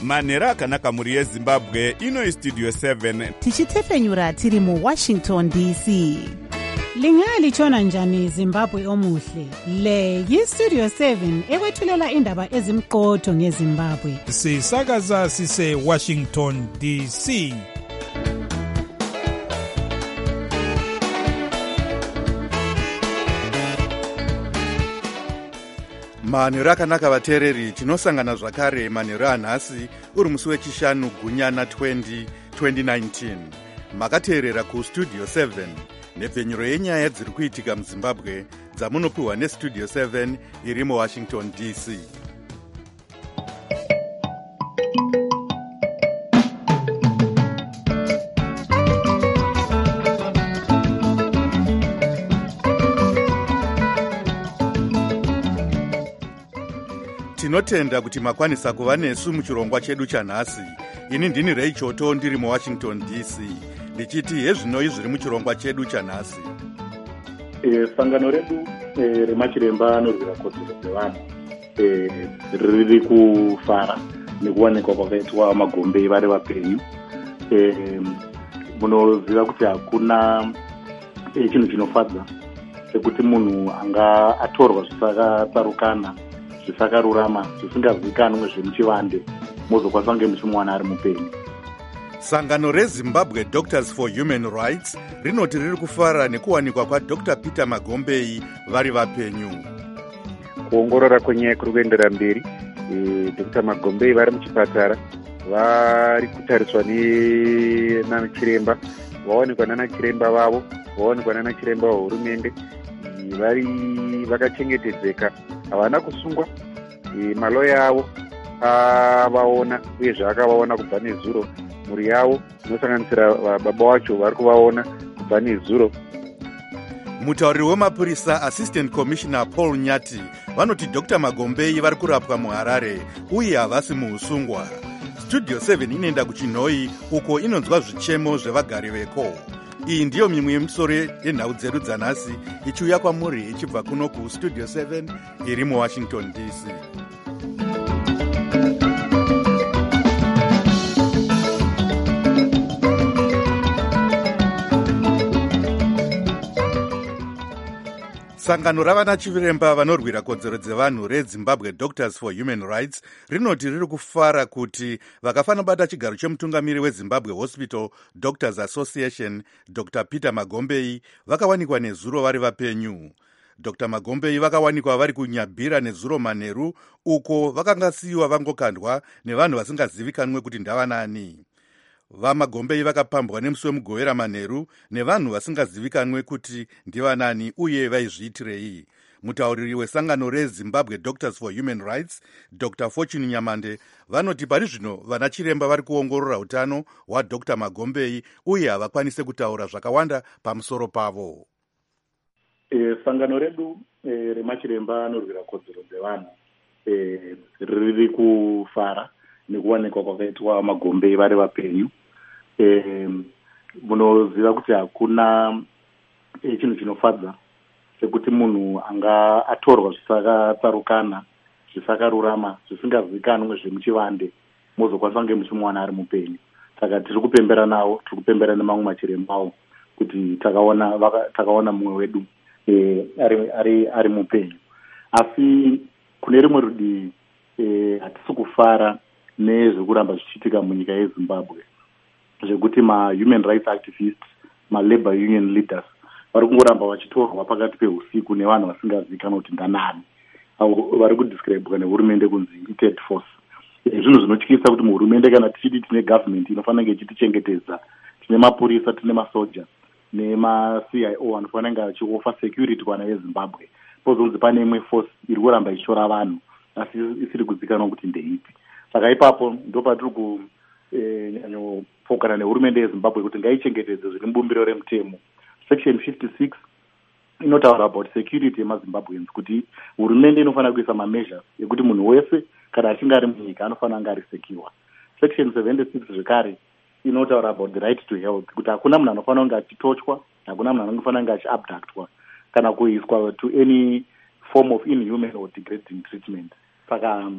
manhero akanaka mhuri yezimbabwe. Ino istudio 7 tichitefenyura tiri muWashington DC. Lingalitshona njani Zimbabwe omuhle? Le yistudio 7 ekwethulela indaba ezimqotho ngeZimbabwe. Sisakaza sise Washington DC. manhero akanaka vateereri, tinosangana zvakare manhero anhasi uri musi wechishanu gunyana 2019. Makateerera kustudio 7 nepfenyuro yenyaya dziri kuitika muzimbabwe dzamunopiwa nestudio 7 iri muWashington DC. Tinotenda kuti makwanisa kuva nesu muchirongwa chedu chanhasi. Ini ndini Ray Choto ndiri muWashington DC ndichiti hezvinoi zviri muchirongwa chedu chanhasi. Sangano redu remachiremba anorwira kodzero dzevanhu riri kufara nekuwanikwa kwakaitwa magombe vari vapenyu. Munoziva kuti hakuna chinhu chinofadza sekuti munhu anga atorwa zvisakatsarukana, zvisakarurama, zvisingazivikanwe zvemuchivande, mozokwanisa kunge muchimuwana ari mupenyu. Sangano reZimbabwe Doctors for Human Rights rinoti riri kufara nekuwanikwa kwaDr. Peter Magombei vari vapenyu. Kuongorora kwenyaya kuri kuendera mberi. Dr. Magombei vari muchipatara, vari kutariswa nanachiremba, vawanikwa nanachiremba vavo, vawanikwa nanachiremba wehurumende, vari vakachengetedzeka, havana kusungwa. Maloya avo avaona uyezve akavaona kubva nezuro. Mhuri yavo inosanganisira baba wacho vari kuvaona kubva nezuro. Mutauriri wemapurisa Assistant Commissioner Paul Nyati vanoti Dr. Magombei vari kurapwa muHarare uye havasi muusungwa. Studio 7 inoenda kuChinhoi uko inonzwa zvichemo zvevagari veko. Iyi ndiyo mimwe yemisoro yenhau dzedu dzanhasi ichiuya kwamuri ichibva kuno kustudio 7 iri muWashington DC. Sangano ravana chiremba vanorwira kodzero dzevanhu reZimbabwe Doctors for Human Rights rinoti riri kufara kuti vakafana bata chigaro chemutungamiri weZimbabwe Hospital Doctors Association Dr. Peter Magombei vakawanikwa nezuro vari vapenyu. Dr. Magombei vakawanikwa vari kunyabhira nezuro manheru uko vakangasiyiwa vangokandwa nevanhu vasingazivikanwe kuti ndavanani. VaMagombei vakapambwa nemusi wemugovera manheru nevanhu vasingazivikanwe kuti ndivanani uye vaizviitirei. Mutauriri wesangano reZimbabwe Doctors for Human Rights Dr. Fortune Nyamande vanoti pari zvino vana chiremba vari kuongorora utano hwaDr. Magombei uye havakwanise kutaura zvakawanda pamusoro pavo. Sangano redu remachiremba anorwira kodzero dzevanhu riri kufara nekuwanikwa kwakaitwa Magombei vari vapenyu. Munoziva kuti hakuna chinhu chinofadza sekuti munhu anga atorwa zvisakatsarukana, zvisakarurama, zvisingazivikanwe zvemuchivande, mozokwanisa kunge muchimuwana ari mupenyu. Saka tiri kupembera navo, tiri kupembera nemamwe machirembawo kuti takaona mumwe wedu ari mupenyu. Asi kune rimwe rudii hatisi kufara nezvekuramba zvichiitika munyika yeZimbabwe, zvekuti ma-human rights activists, ma-labor union leaders vari kungoramba vachitorwa pakati peusiku nevanhu vasingazivikanwa kuti ndanani, vari kudescribwa nehurumende kunzi third force. Zvinhu zvinotyisa kuti muhurumende kana tichiti tine government inofanira kunge ichitichengetedza, tine mapurisa, tine masoja nema-CIO anofanira kunge achiofa security kwana yeZimbabwe, pozonzi pane imwe force iri kuramba ichitora vanhu asi isiri kuzikanwa kuti ndeipi. Saka ipapo ndo patiri kunyanyopokana nehurumende yeZimbabwe kuti ngaichengetedze zviri mubumbiro remutemo. Section 56 inotaura about security yemaZimbabweans kuti hurumende inofanira kuisa ma-measures ekuti munhu wese kana achinge ari munyika anofanira kunge ari secure. Section 76 zvekare inotaura about the right to health kuti hakuna munhu anofanira kunge achitochwa, hakuna munhu anofanira kunge achiabductwa kana kuiswa to any form of inhuman or degrading treatment. Saka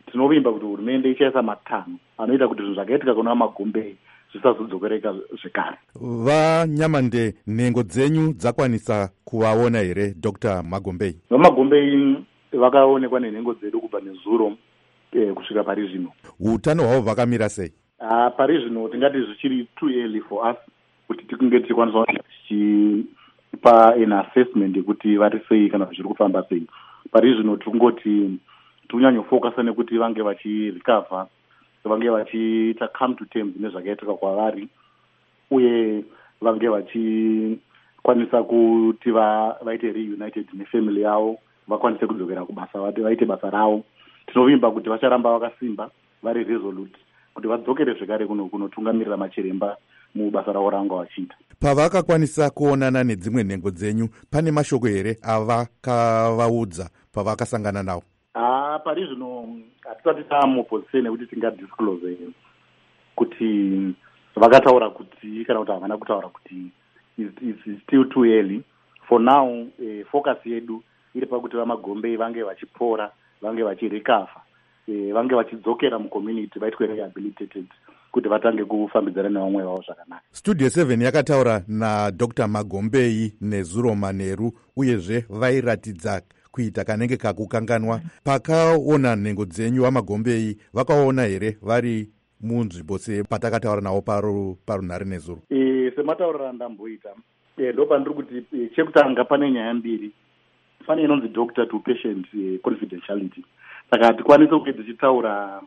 tinovimba kuti hurumende ichaisa matanho anoita kuti zvinhu zvakaitika kuna Magombei zvisazodzokereka zvekare. Vanyamande, nhengo dzenyu dzakwanisa kuvaona here Dr. Magombei? VaMagombei vakaonekwa nenhengo dzedu kubva nezuro kusvika pari zvino. Utano hwavo hwakamira sei? Pari zvino tingati zvichiri too early for us kuti tikunge tichikwanisa tichipa an assessment yekuti vari sei kana zviri kufamba sei. Pari zvino tingoti tikunyanyofocusa nekuti vange vachirecover, vange vachiita come to terms nezvakaitika kwavari, uye vange vachikwanisa kuti vaite reunited nefamily yavo, vakwanise kudzokera kubasa, vaite basa ravo. Tinovimba kuti vacharamba vakasimba, vari resolute kuti vadzokere zvekare kunotungamirira machiremba mubasa ravo ranga vachiita. Pavakakwanisa kuonana nedzimwe nhengo dzenyu, pane mashoko here avakavaudza pavakasangana navo? Pari zvino hatisati tamuposition yekuti tingadisclose kuti vakataura kuti kana kuti havana kutaura kuti it's still too early. For now, focus yedu iri pakuti vaMagombei vange vachipora, vange vachirecover, vange vachidzokera mucommunity, vaitwe rehabilitated kuti vatange kufambidzana nevamwe vavo zvakanaka. Studio 7 yakataura naDr. Magombei nezuro manheru, uyezve vairatidza kuita kanenge kakukanganwa. Pakaona nhengo dzenyu vaMagombei vakaona here vari munzvimbo patakataura navo parunhare nezuro? Semataurira ndamboita, ndo pandiri kuti chekutanga pane nyaya mbiri. Pane inonzi doctor to patient confidentiality. Saka hatikwanisi kunge tichitaura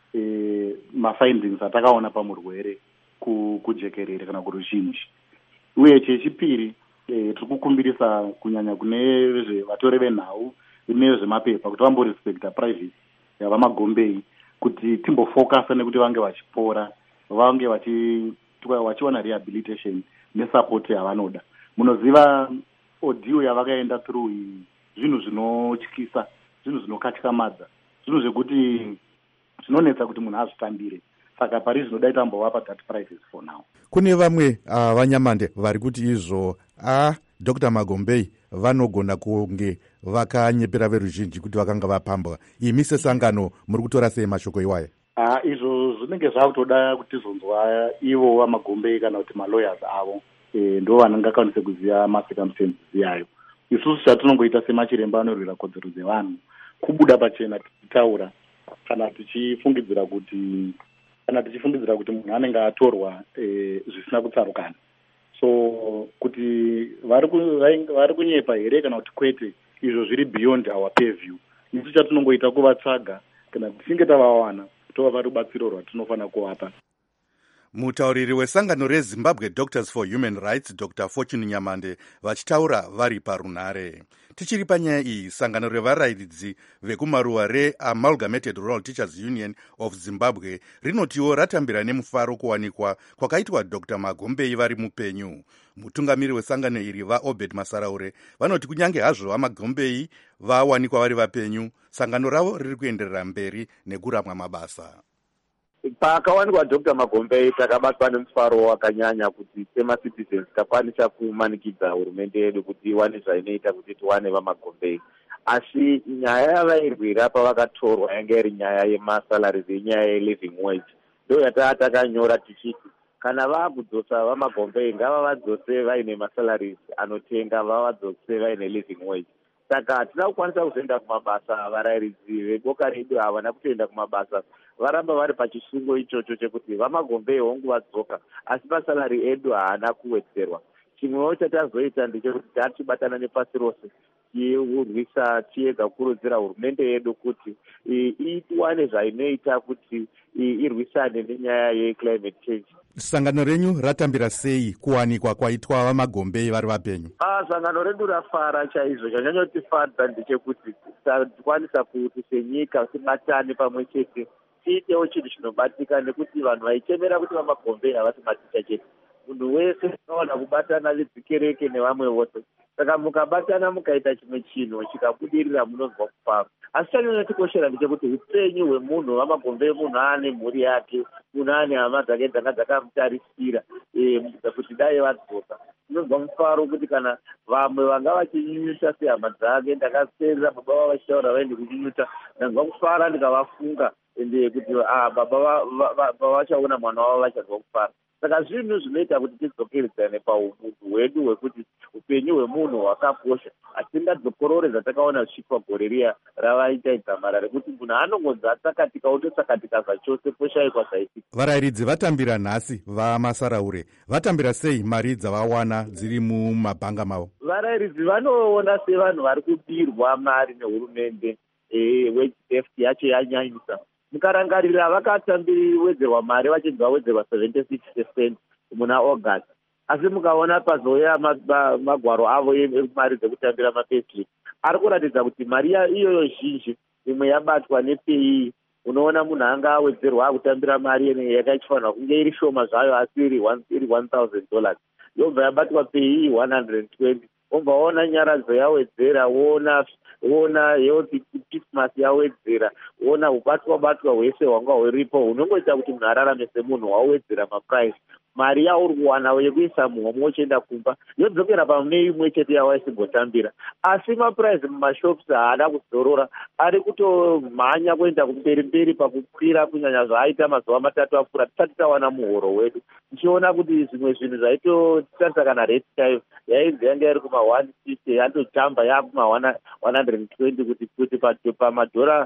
mafindings atakaona pamurwere kujekerere kana kuruzhinji. Uye chechipiri, tiri kukumbirisa kunyanya kune vatori venhau nezvemapepa kuti vamborespecta privacy yavaMagombei, kuti timbofocusa nekuti vange vachipora, vange vachiwana rehabilitation nesupport yavanoda. Munoziva audio yavakaenda through zvinhu zvinotyisa, zvinhu zvinokatyamadza, zvinhu zvekuti zvinonetsa kuti munhu azvitambire. Saka pari zvinoda tambovapa that privacy for now. Kune vamwe vanyamande vari kuti izvo Dr. Magombei vanogona kunge vakanyepera veruzhinji kuti vakanga vapambwa. Imi sesangano muri kutora sei mashoko iwaya? Izvo zvinenge zvakutoda kuti tizonzwa ivo vaMagombei kana kuti malawyers avo, ndo vanangakwanise kuziva macircumstances yayo. Isusu chatinongoita semachiremba anorwira kodzero dzevanhu, kubuda pachena tichitaura kana tichifungidzira kuti munhu anenge atorwa zvisina kutsarukana. So kuti vari kunyepa here kana kuti kwete, izvo zviri beyond our purview. Isu chatinongoita kuvatsvaga, kana tichinge tavawana tovapa rubatsiro rwatinofanira kuvapa. Mutauriri wesangano reZimbabwe Doctors for Human Rights, Dr. Fortune Nyamande, vachitaura vari parunhare. Tichiri panyaya iyi, sangano revarairidzi vekumaruwa reAmalgamated Rural Teachers Union of Zimbabwe rinotiwo ratambira nemufaro kuwanikwa kwakaitwa Dr. Magombei vari mupenyu. Mutungamiri wesangano iri vaObed Masaraure vanoti kunyange hazvo vaMagombei vawanikwa vari vapenyu, sangano ravo riri kuenderera mberi nekuramwa mabasa. Pakawanikwa Dr. Magombei takabatwa nemufaro wakanyanya kuti semacitizens takwanisa kumanikidza hurumende yedu kuti iwane zvainoita kuti tiwane vaMagombei. Asi nyaya yavairwira pavakatorwa yanga iri nyaya yemasalaries, yenyaya yeliving wage. Ndo yataa takanyora tichiti kana vaakudzosa vaMagombei ngavavadzose vaine masalaries anotenga, vavadzose vaine living wage. Saka hatina kukwanisa kuzoenda kumabasa. Varairidzi veboka redu havana kutoenda kumabasa, varamba vari pachisungo ichocho chekuti vaMagombei hongu vadzoka, asi masalari edu haana kuwedzerwa. Chimwewo chatazoita ndechekuti tatibatana nepasi rose tiurwisa, tiedza kukurudzira hurumende yedu kuti iwane zvainoita kuti irwisane nenyaya yeclimate change. Sangano renyu ratambira sei kuwanikwa kwaitwa vaMagombei vari vapenyu? Sangano redu rafara chaizvo. Chanyanyotifadza ndechekuti tikwanisa kuti senyika tibatane pamwe chete, tiitewo chinhu chinobatika, nekuti vanhu vaichemera kuti vaMagombei havasi maticha chete, munhu wese unowana kubatana nedzikereke nevamwe vose. Saka mukabatana mukaita chimwe chinhu chikabudirira munonzwa kufara. Asi chanyanyotikoshera ndechekuti upenyu hwemunhu, vamagombe munhu ane mhuri yake, munhu ane hama dzake dzanga dzakamutarisira kuti dai vadzoka, unonzwa mufaro kuti kana vamwe vanga vachinyunyuta sehama dzake, ndakateerera baba vavo vachitaura vaende kunyunyuta, ndanzwa kufara ndikavafunga ende kuti baba vachaona mwana wavo vachazwa kufara. Saka zvinhu zvinoita kuti tidzokeredzane paumunhu hwedu hwekuti upenyu hwemunhu hwakakosha. Hatingadzokorore zvatakaona zvichiitwa gore riya ravaita idzamara rekuti munhu anongonzi atsakatika ototsakatika zvachose poshaikwa zvaitika. Varayiridzi vatambira nhasi vamasaraure vatambira sei mari dzavawana dziri mumabhanga mavo? Varayiridzi vanoona sevanhu vari kudirwa mari nehurumende, wage theft yacho yanyanyisa. Mukarangarira vakatambiriwedzerwa mari vachibva vawedzerwa 76% muna August. Asi mukaona pazouya magwaro avo emari dzekutambira mapayslip ari kuratidza kuti mari iyoyo zhinji imwe yabatwa nepei. Unoona munhu anga awedzerwa akutambira mari yakaifanirwa kunge iri shoma zvayo asi iri $1,000 yobva yabatwa pei 120. Wobva waona nyaradzo yawedzera, wona health Christmas yawedzera, wona ubatwa hwese hwanga huripo, unongoita kuti munhu ararame semunhu wawedzera maprice. Mari yauri kuwana yekuisa muhomwe uchienda kumba yodzokera pamune imwe chete yawaisimbotambira. Asi maprice mumashops haada kudzorora, ari kutomhanya kuenda kumberi pakukwira kunyanya zvaaita mazuva matatu apfuura tisati tawana muhoro wedu. Tichiona kuti zvimwe zvinhu zvaitotarisa kana rate time yainzi yanga iri kuma-150 yatotamba yakuma-120 kuti pamadhora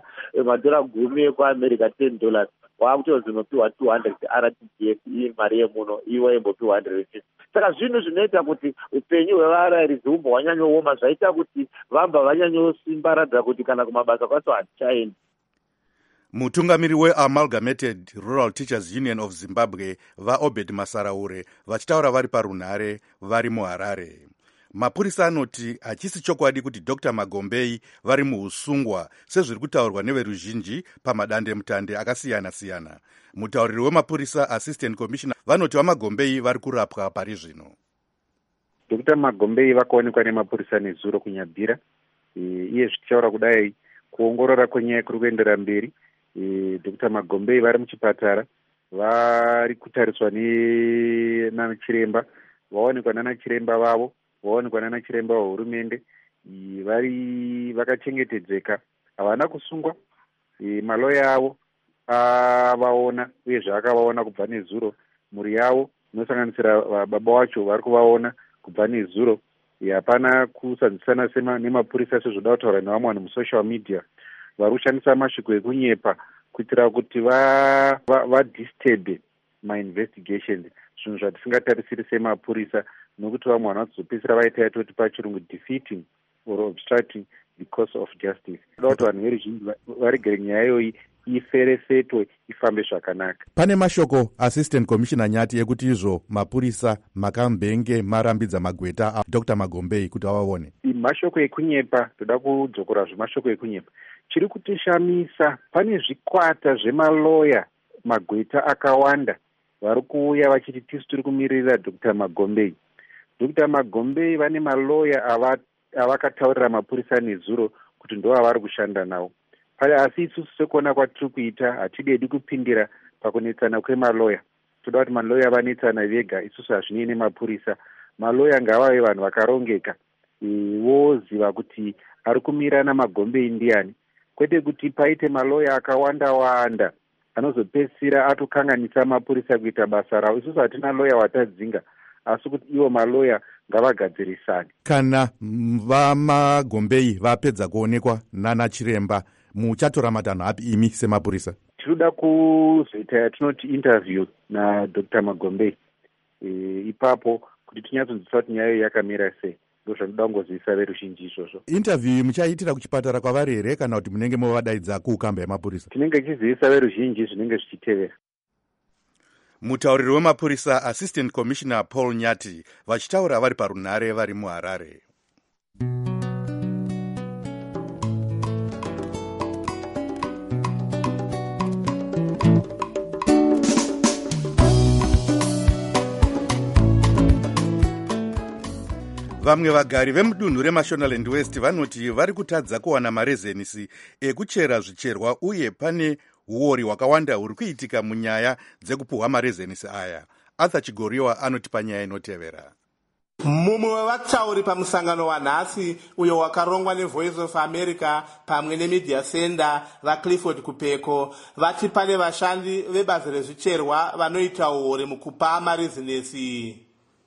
10 ekuamerica $10 wakutozonopiwa 200 RTGS iyi mari yemuno iwe imbopiwa 150. Saka zvinhu zvinoita kuti upenyu hwevarayiridzi humbo hwanyanyooma, zvaita kuti vamba vanyanyosimbaradza kuti kana kumabasa kwacho hatichaendi. Mutungamiri weAmalgamated Rural Teachers Union of Zimbabwe vaObed Masaraure vachitaura vari parunhare vari muHarare. Mapurisa anoti hachisi chokwadi kuti Dr. Magombei vari muusungwa sezviri kutaurwa neveruzhinji pamadandemutande akasiyana-siyana. Mutauriri wemapurisa Assistant Commissioner vanoti vamagombei vari kurapwa pari zvino. Dr. Magombei vakaonekwa nemapurisa nezuro kunyabhira. Iye zvichitaura kudai kuongorora kwenyaya kuri kuendera mberi. Dr. Magombei vari muchipatara, vari kutariswa nanachiremba, vaonekwa nanachiremba vavo, vaonekwa nanachiremba wehurumende, vakachengetedzeka, havana kusungwa. Maloya avo avaona uyezve akavaona kubva nezuro. Mhuri yavo inosanganisira baba wacho vari kuvaona kubva nezuro. Hapana kusanzisana nemapurisa sezvoda kutaura nevamwe vanhu musocial media vari kushandisa masviko ekunyepa kuitira kuti vadisturbe mainvestigations, zvinhu zvatisingatarisiri semapurisa, nokuti vamwe vanhu vadzopedzisira vaita yatoti pachirungu defeating or obstructing the course of justice. Toda kuti vanhu veruzhinji varegere nyaya iyoyi iferefetwe, ifambe zvakanaka. Pane mashoko Assistant Commissioner Nyati ekuti izvo mapurisa makambenge marambidza magweta a Dr. Magombei kuti avaone. Mashoko ekunyepa, toda kudzokora zvemashoko ekunyepa. Chiri kutishamisa, pane zvikwata zvemaloya magweta akawanda vari kuuya vachiti tisu tiri kumirira Dr. Magombei. Dr. Magombei vane maloya avakataurira mapurisa nezuro kuti ndo avari kushanda nawo. Asi isusu sekuona kwatiri kuita hatidedi kupindira pakunetsana kwemaloya. Toda kuti maloya vanetsana vega, isusu hazvinei nemapurisa. Maloya ngavave vanhu vakarongeka, voziva kuti ari kumirana Magombei ndiani, kwete kuti paite maloya akawanda anozopedzisira atokanganisa mapurisa kuita basa ravo. Isusu hatina loya watadzinga, asi kuti ivo maloya ngavagadzirisane. Kana vamagombei vapedza kuonekwa nanachiremba, muchatora matanho api imi semapurisa? Tinoda kuzoita yatinoti interview naDr. Magombei. Ipapo kuti tinyatsonzisa kuti nyaya yakamira sei, ndo zvanoda kungozivisa veruzhinji izvozvo. Interview muchaitira kuchipatara kwavari here kana kuti munenge movadaidza kuukamba yemapurisa? Tinenge tichizivisa veruzhinji zvinenge zvichitevera. Mutauriri wemapurisa Assistant Commissioner Paul Nyati vachitaura vari parunhare vari muHarare. vamwe vagari vemudunhu remashonaland west vanoti vari kutadza kuwana marezenisi ekuchera zvicherwa uye pane uori hwakawanda huri kuitika munyaya dzekupuhwa marezenisi aya. Arthur Chigoriwa anoti panyaya inotevera. Mumwe wevatauri pamusangano wanhasi uyo wakarongwa neVoice of America pamwe neMedia Center vaClifford Kupeko vati pane vashandi vebazi rezvicherwa vanoita uori mukupa marezinesi.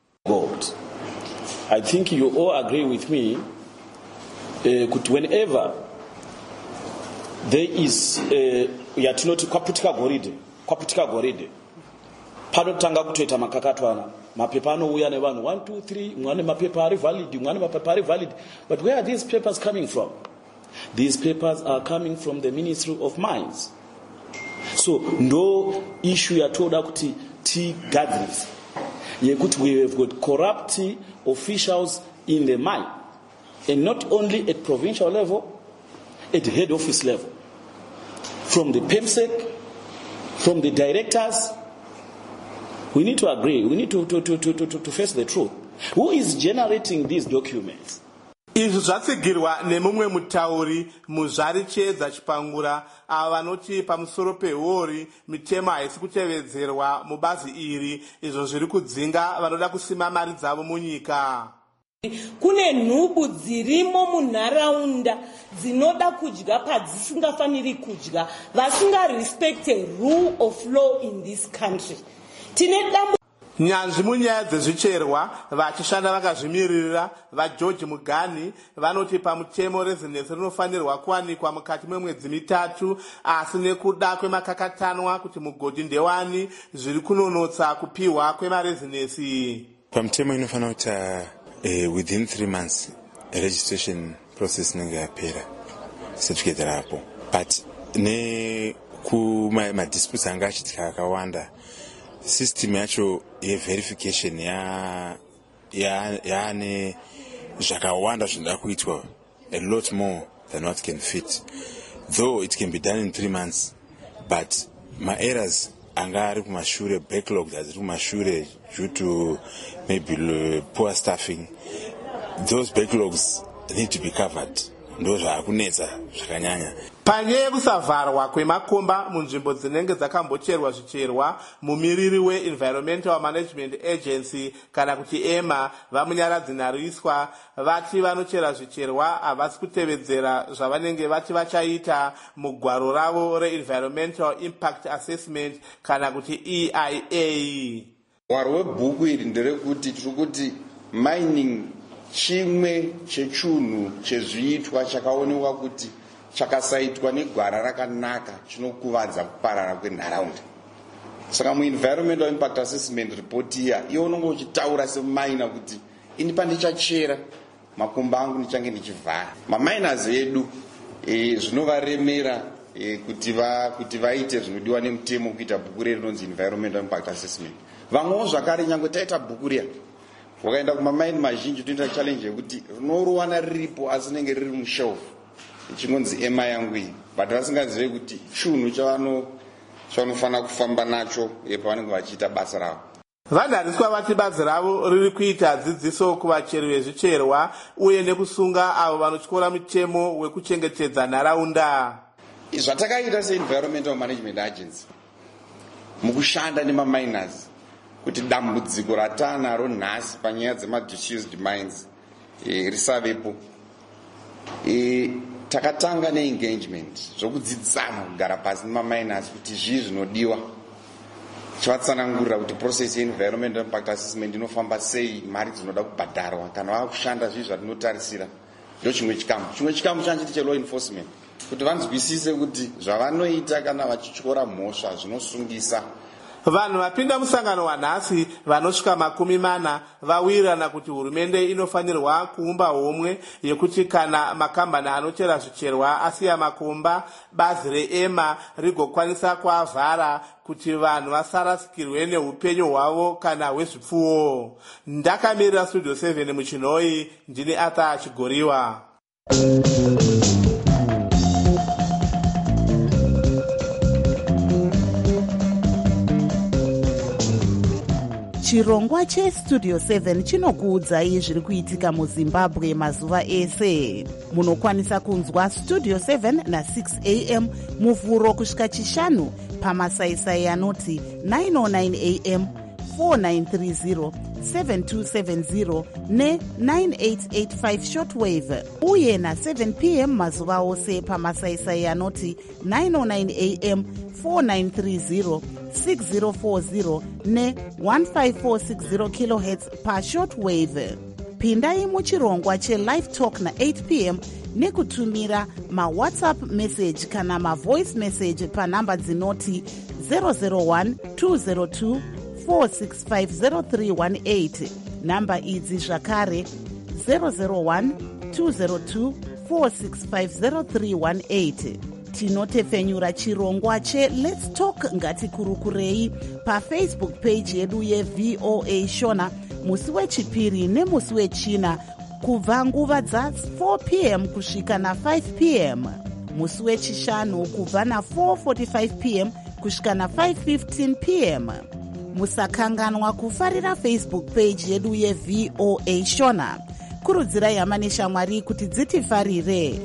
I think you all agree with me kuti whenever there is yatinoti kwaputika goridhe panotanga kutoita makakatwana. Mapepa anouya nevanhu 1 2 3 mwane mapepa ari valid mwane mapepa ari valid, but where are these papers coming from? These papers are coming from the Ministry of Mines. So no issue yatoda kuti tigadzirisa yekuti we have got corrupt officials in the mine, and not only at provincial level, at head office level, from the PEMSEC, from the directors. We need to agree. We need to face the truth. Who is generating these documents? Izvi zvatsigirwa nemumwe mutauri muzvari Chiedza Chipangura ava vanoti pamusoro pehuori mitemo haisi kutevedzerwa mubazi iri, izvo zviri kudzinga vanoda kusima mari dzavo munyika. Kune nhubu dzirimo munharaunda dzinoda kudya padzisingafaniri kudya, vasinga respect the rule of law in this country. Nyanzvi munyaya dzezvicherwa vachishanda vakazvimirira vaGeorge Mugani vanoti pamutemo rezinesi rinofanirwa kuwanikwa mukati memwedzi 3, asi nekuda kwemakakatanwa kuti mugodhi ndewani zviri kunonotsa kupiwa kwemarezinesi. Pamutemo inofanira kuti within 3 months registration process inenge yapera certificate rapo, but nekuma-disputes anga achitika akawanda, system yacho ye-verification yaane zvakawanda zvinoda kuitwa, a lot more than what can fit. Though it can be done in 3 months, but ma-errors anga ari kumashure, backlog ari kumashure due to maybe poor staffing, those backlogs need to be covered. Ndo zvakunetsa zvakanyanya. Panyaya yekusavharwa kwemakomba munzvimbo dzinenge dzakambocherwa zvicherwa, mumiriri we-Environmental Management Agency kana kuti EMA vamunyaradzi Nhariswa vati vanochera zvicherwa havasi kutevedzera zvavanenge vati vachaita mugwaro ravo re-Environmental Impact Assessment kana kuti EIA. Mwaro webhuku iri nderekuti tiri kuti mining chimwe chechunhu chezviitwa chakaonekwa kuti chakasaitwa negwara rakanaka chinokuvadza kuparara kwenharaunda. Saka mu-Environmental Impact Assessment report iya iwo unonge uchitaura semaina kuti ini pandichachera makomba angu ndichange ndichivhara. Maminers edu zvinovaremera kuti vaite zvinodiwa nemutemo kuita bhuku riri rinonzi Environmental Impact Assessment. Vamwewo zvakare nyangwe taita bhuku riya wakaenda kumamaini mazhinji toita challenge yekuti rinorowana riripo asi rinenge riri mushelf chinonzi ema yangu iyi, but vasingazive kuti chunhu chavanofanira kufamba nacho pavanenge vachiita basa ravo. VaNhariswa vati bazi ravo riri kuita dzidziso kuvacheri vezvicherwa uye nekusunga avo vanotyora mutemo wekuchengetedza nharaunda. Zvatakaita se-Environmental Management Agency mukushanda nemaminers kuti dambudziko ratanaro nhasi panyaya dzema-disused mines risavepo. Takatanga ne-engagement zvokudzidzisana kugara pasi nemaminers kuti zvii zvinodiwa, chivatsanangurira kuti process ye-Environmental Impact Assessment inofamba sei, mari dzinoda kubhadharwa kana vakushanda zvii zvatinotarisira. Ndo chimwe chikamu. Chimwe chikamu chanchiti che-law enforcement kuti vanzwisise kuti zvavanoita kana vachityora mhosva zvinosungisa. Vanhu vapinda musangano wanhasi vanosvika 40 vawirirana kuti hurumende inofanirwa kuumba homwe yekuti kana makambani anochera zvicherwa asiya makomba, bazi reEMA rigokwanisa kuavhara kuti vanhu vasarasikirwe neupenyu hwavo kana hwezvipfuwo. Ndakamirira Studio 7 muChinoi, ndini Arthur Chigoriwa. chirongwa chestudio 7 chinokuudzai zviri kuitika muzimbabwe mazuva ese. Munokwanisa kunzwa studio 7 na6 am muvhuro kusvika chishanu pamasaisai anoti 909 am 4930 7270 ne9885 shortwave uye na7 pm mazuva ose pamasaisai anoti 909 am 4930 6040 ne1546 kHz pashortwave. Pindai muchirongwa chelive talk na8 pm nekutumira mawhatsapp message kana mavoice message panhamba dzinoti 001 202 4650318. Namba idzi zvakare 001 202 4650318. Tinotefenyura chirongwa cheLet's Talk ngatikurukurei pafacebook page yedu yeVOA Shona musi wechipiri nemusi wechina kubva nguva dza4 pm kusvika na5 pm, musi wechishanu kubva na4:45 pm kusvika na5:15 pm. Musakanganwa kufarira Facebook page yedu yeVOA Shona. Kurudzirai hama neshamwari kuti dzitifarire.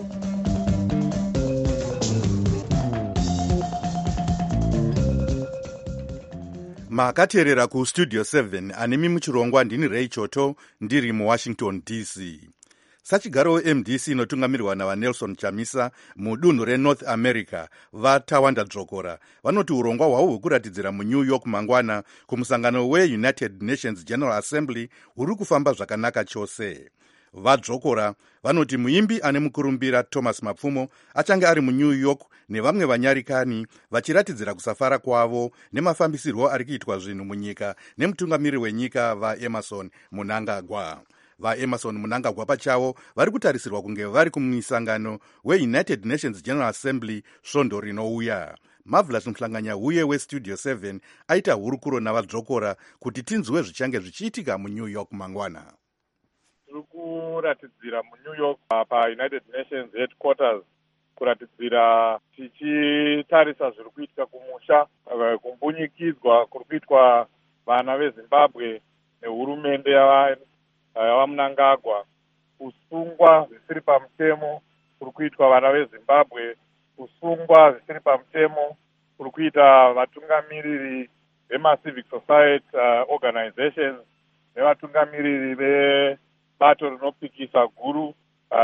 makateerera kustudio 7 anemi muchirongwa ndini Ray Choto ndiri muWashington DC. Sachigaro MDC inotungamirirwa navanelson Chamisa mudunhu reNorth America vaTawanda Dzokora vanoti urongwa hwavo hwekuratidzira muNew York mangwana kumusangano weUnited Nations General Assembly huri kufamba zvakanaka chose. VaDzokora vanoti muimbi ane mukurumbira Thomas Mapfumo achange ari muNew York nevamwe vanyarikani vachiratidzira kusafara kwavo nemafambisirwo ari kuitwa zvinhu munyika nemutungamiri wenyika vaEmerson Mnangagwa. VaEmerson Mnangagwa pachavo vari kutarisirwa kunge vari kumusangano weUnited Nations General Assembly svondo rinouya. Marvelous Mhlanganya huye westudio 7 aita hurukuro navaDzokora kuti tinzwe zvichange zvichiitika muNew York mangwana. Tiri kuratidzira muNew York paUnited Nations headquarters, kuratidzira tichitarisa zviri kuitika kumusha, kumbunyikidzwa kuri kuitwa vana veZimbabwe nehurumende yavaMnangagwa, kusungwa zvisiri pamutemo kuri kuitwa vana veZimbabwe, kusungwa zvisiri pamutemo kuri kuita vatungamiriri vemacivic society organizations nevatungamiriri vebato rinopikisa guru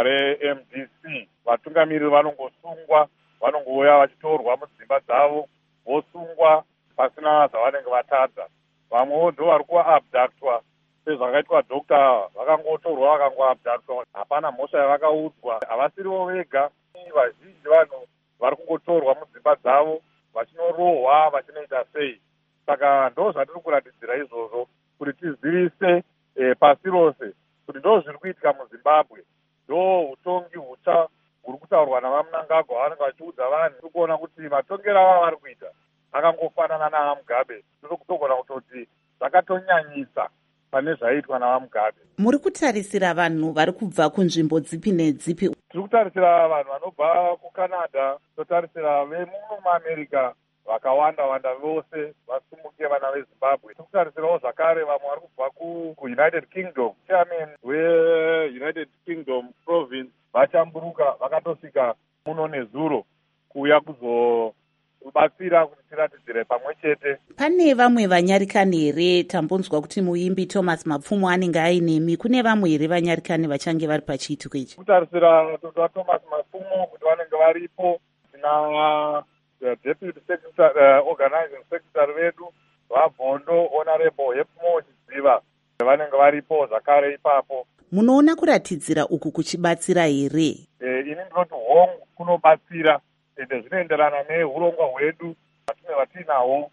reMDC. Vatungamiriri vanongosungwa, vanongouya vachitorwa mudzimba dzavo, vosungwa pasina zvavanenge vatadza. Vamwewo ndo vari kuabductwa sezvakaitwa Dr. vakangotorwa vakangoabductwa, hapana mhosva yavakaudzwa. Havasirivo vega, vazhinji vanhu vari kungotorwa mudzimba dzavo vachinorohwa vachinoita sei. Saka ndo zvatiri kuratidzira izvozvo kuti tizivise pasi rose kuti ndo zviri kuitika muZimbabwe. Ndo utongi hutsva huri kutaurwa navaMnangagwa vanenge vachiudza vanhu. Tiri kuona kuti matongero ava vari kuita akangofanana naVaMugabe. Tiri kutogona kutoti zvakatonyanyisa pane zvaiitwa navaMugabe. Muri kutarisira vanhu vari kubva kunzvimbo dzipi nedzipi? Tiri kutarisira vanhu vanobva kuCanada, totarisira vemuno muAmerica vakawanda vose vasumuke vana veZimbabwe. Tiri kutarisirawo zvakare vamwe vari kubva kuUnited Kingdom. Chairman weUnited Kingdom province vachamburuka vakatosvika muno nezuro kuuya kuzobatsira kuti tiratidzire pamwe chete. Pane vamwe vanyarikani here? Tambonzwa kuti muimbi Thomas Mapfumo anenge ainemi. Kune vamwe here vanyarikani vachange vari pachiitiko ichi? Kutarisira Dr. Thomas Mapfumo kuti vanenge varipo. Tina deputy secretary, organizing secretary vedu vaBhondo Honorable Hepmo Chidziva vanenge varipo zvakare ipapo. Munoona kuratidzira uku kuchibatsira here? Ini ndinoti hongu kunobatsira, ende zvinoenderana neurongwa hwedu vatinenge vatinahwo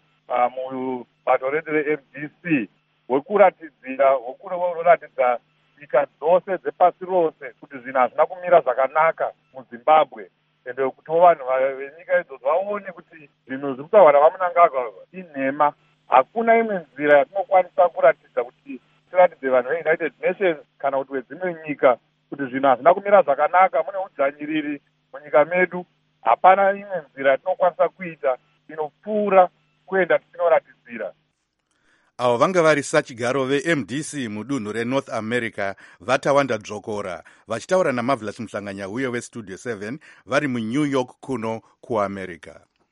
mubato redu reMDC hwekuratidzira, hwekuratidza nyika dzose dzepasi rose kuti zvinhu hazvina kumira zvakanaka muZimbabwe, ende kutiwo vanhu venyika idzodzo vaone kuti zvinhu zviri kutaurwa navaMnangagwa inhema. Hakuna imwe nzira yatinokwanisa kuratidza kuti tiratidze vanhu veUnited Nations kana kuti wedzimwe nyika kuti zvinhu hazvina kumira zvakanaka, mune udzvanyiriri munyika medu. Hapana imwe nzira yatinokwanisa kuita inopfuura kuenda tichinoratidzira. avo vanga vari sachigaro veMDC mudunhu reNorth America vatawanda dzvokora vachitaura naMarvelous Mhlanganya uye weStudio 7 vari muNew York kuno kuAmerica.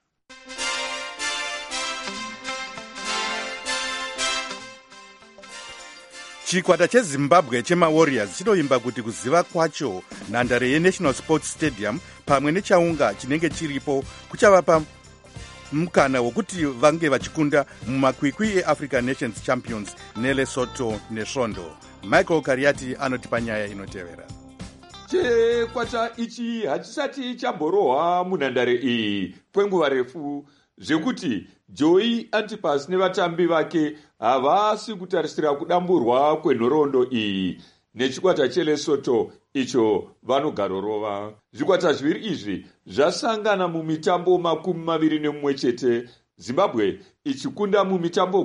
Chikwata cheZimbabwe chemaWarriors chinoimba kuti kuziva kwacho nhandare yeNational Sports Stadium pamwe nechaunga chinenge chiripo kuchavapa mukana wokuti vange vachikunda mumakwikwi eAfrican Nations Champions neLesotho nesvondo. Michael Kariati anotipa nyaya inotevera. Chikwata ichi hachisati chamborohwa munhandare iyi kwenguva refu zvekuti Joey Antipas nevatambi vake havasi kutarisira kudamburwa kwenhoroondo iyi nechikwata cheLesotho icho vanogarorova. Zvikwata zviviri izvi zvasangana mumitambo 21 chete, Zimbabwe ichikunda mumitambo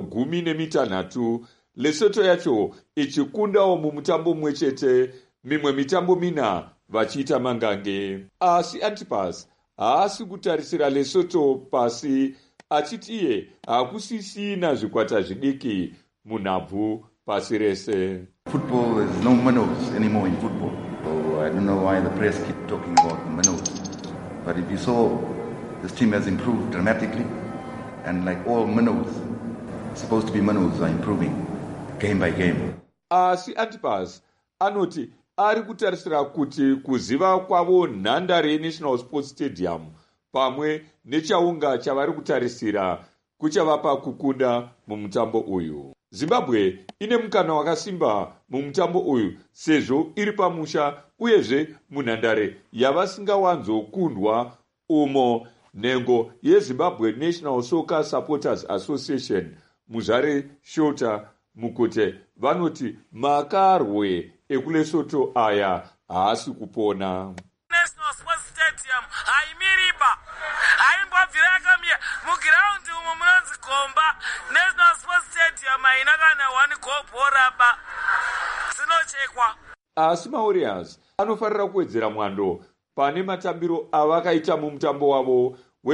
16, Lesotho yacho ichikundawo mumutambo mumwe chete, mimwe mitambo 4 vachiita mangange. Asi Antipas haasi kutarisira Lesotho pasi, achiti iye hakusisina zvikwata zvidiki munhabvu pasi rese. Football, there's no minnows anymore in football. So I don't know why the press keep talking about minnows. But if you saw, this team has improved dramatically. And like all minnows, supposed to be minnows, are improving game by game. Asi Antipas anoti ari kutarisira kuti kuziva kwavo nhandare yeNational Sports Stadium pamwe nechaunga chavari kutarisira kuchavapa kukunda mumutambo uyu. Zimbabwe ine mukana wakasimba mumutambo uyu sezvo iri pamusha uyezve munhandare yavasingawanzokundwa umo nhengo yeZimbabwe National Soccer Supporters Association Muzare Shota Mukute vanoti makarwe ekuLesotho aya haasi kupona. National Sports Stadium haimiriba haimbobvira yakamira mugiraundi umo munonzi Gomba. National Sports Stadium haina kana 1 goal boraba dzinochekwa. Asi maWarriors anofarira kuwedzera mwando pane matambiro avakaita mumutambo wavo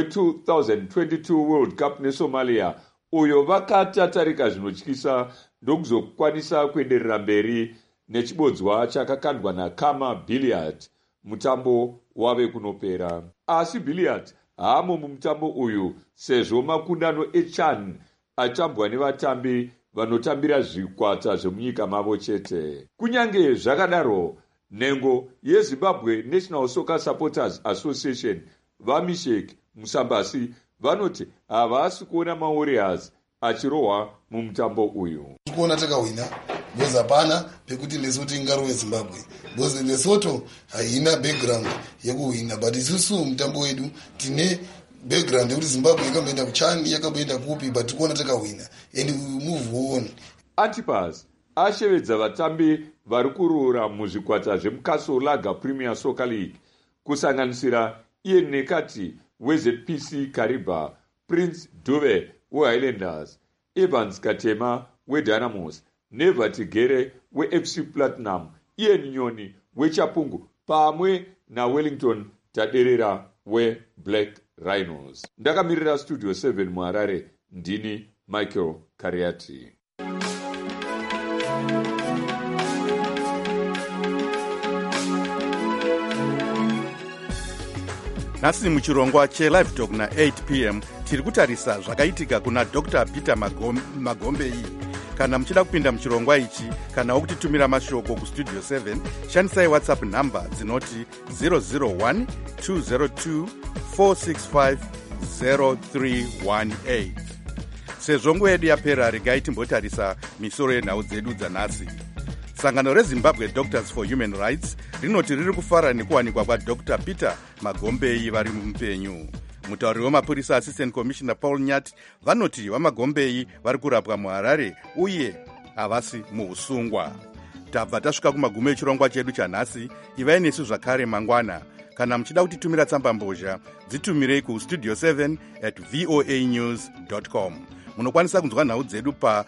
we-2022 World Cup neSomalia uyo vakatatarika zvinotyisa ndokuzokwanisa kuenderera mberi nechibodzwa chakakandwa naKama Billiard mutambo wave kunopera. Asi Billiard haamo mumutambo uyu sezvo makundano eChan atambwa nevatambi vanotambira zvikwata zvemunyika mavo chete. Kunyange zvakadaro, nhengo yeZimbabwe National Soccer Supporters Association vaMishek Musambasi vanoti havasi kuona maWarriors achirohwa mumutambo uyu. Kuona takawina because hapana pekuti Lesotho ingarowe Zimbabwe because Lesotho haina background yekuwina, but isusu mutambo wedu tine background yekuti Zimbabwe yakamboenda kuChan yakamboenda kupi, but kuona takawina and we move on. Antipas ashevedza vatambi vari kuroora muzvikwata zvemukaso Laga Premier Soccer League kusanganisira Ian Nekati weZPC Kariba, Prince Dube weHighlanders, Evans Katema weDynamos, Neva Tigere weFC Platinum, Ian Nyoni weChapungu pamwe naWellington Taderera weBlack Rhinos. Ndakamirira Studio 7 muHarare, ndini Michael Kariati. Nhasi muchirongwa cheLive Talk na8 p.m. tiri kutarisa zvakaitika kuna Dr. Peter Magombe iyi. Kana muchida kupinda muchirongwa ichi kana okutitumira mashoko kuStudio 7 shandisai WhatsApp number dzinoti 001 202 465 0318. Sezvo nguva yedu yapera, regai timbotarisa misoro yenhau dzedu dzanhasi. Sangano reZimbabwe Doctors for Human Rights rinoti riri kufara nekuwanikwa kwaDr. Peter Magombe vari mupenyu. Mutauri wemapurisa Assistant Commissioner Paul Nyati vanoti vaMagombe vari kurapwa muHarare uye havasi muusungwa. Tabva tasvika kumagumo echirongwa chedu chanhasi. Ivai nesu zvakare mangwana. Kana muchida kutitumira tsamba mbozha dzitumirei kustudio 7@voanews.com. Munokwanisa kunzwa nhau dzedu pa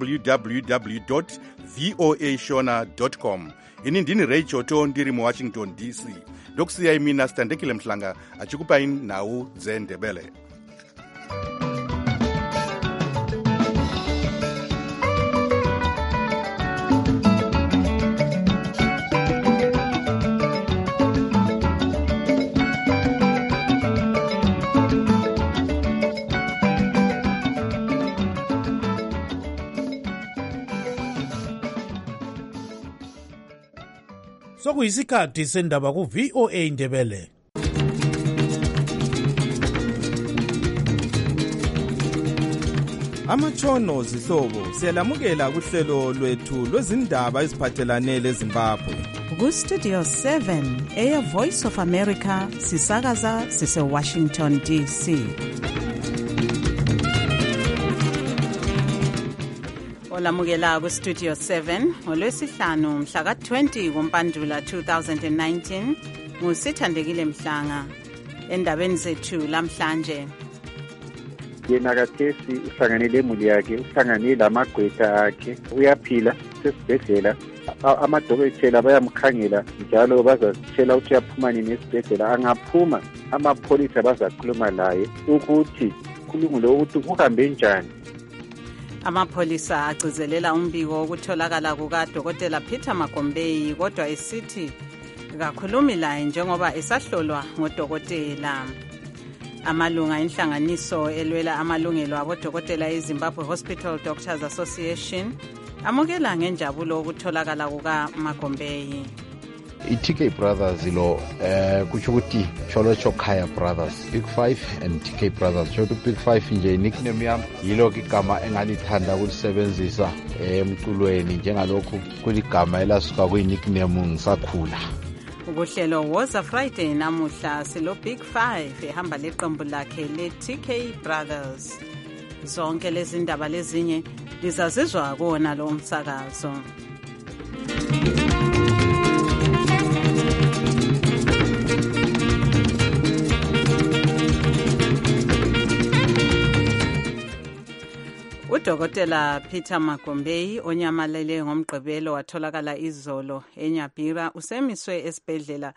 www.voashona.com. Ini ndini Ray Choto ndiri muWashington DC. Ndokusiyai mina Standekile Mhlanga achikupai nhau dzeNdebele. sokuyisikhathi sendaba ku-VOA Indebele. Amatshono zihlobo siyalamukela kuhlelo lwethu lwezindaba eziphathelane leZimbabwe. Ku-Studio 7 Air Voice of America sisakaza sise-Washington DC. Olamukela ku-Studio 7 ngolwesihlanu mhla ka-20 kuMpandula 2019 nguSithandekile Mhlanga. Endabeni zethu lamhlanje, yena kathesi uhlanganele imuli yakhe, uhlangane lamagqwetha akhe, uyaphila sesibhedlela. Amadokotela bayamkhangela njalo bazasitshela ukuthi uyaphuma nini esibhedlela. Angaphuma amapholisa bazakhuluma laye ukuthi kulungile ukuthi kuhambe njani. Amapholisa agcizelela umbiko wokutholakala kukaDokotela Peter Magombei, kodwa esithi kakhulumi laye njengoba esahlolwa ngodokotela. Amalunga enhlanganiso elwela amalungelo abodokotela eZimbabwe Hospital Doctors Association amukela ngenjabulo ukutholakala kukaMagombei. I-TK Brothers lo kusho ukuthi Cholo Chokhaya Brothers, Big 5 and TK Brothers. Cholo Big 5 nje nickname yami yilo igama engalithanda ukulisebenzisa emculweni, njengalokhu kuligama elasuka kwi-nickname ngisakhula. Ukuhlelo Woza Friday namuhla silo Big 5 ehamba leqembu lakhe le-TK Brothers. Zonke lezi ndaba lezinye lizazizwa kuwona lo msakazo. Udokotela Peter Magombei onyamalele ngomgqibelo watholakala izolo eNyabhira usemiswe esibhedlela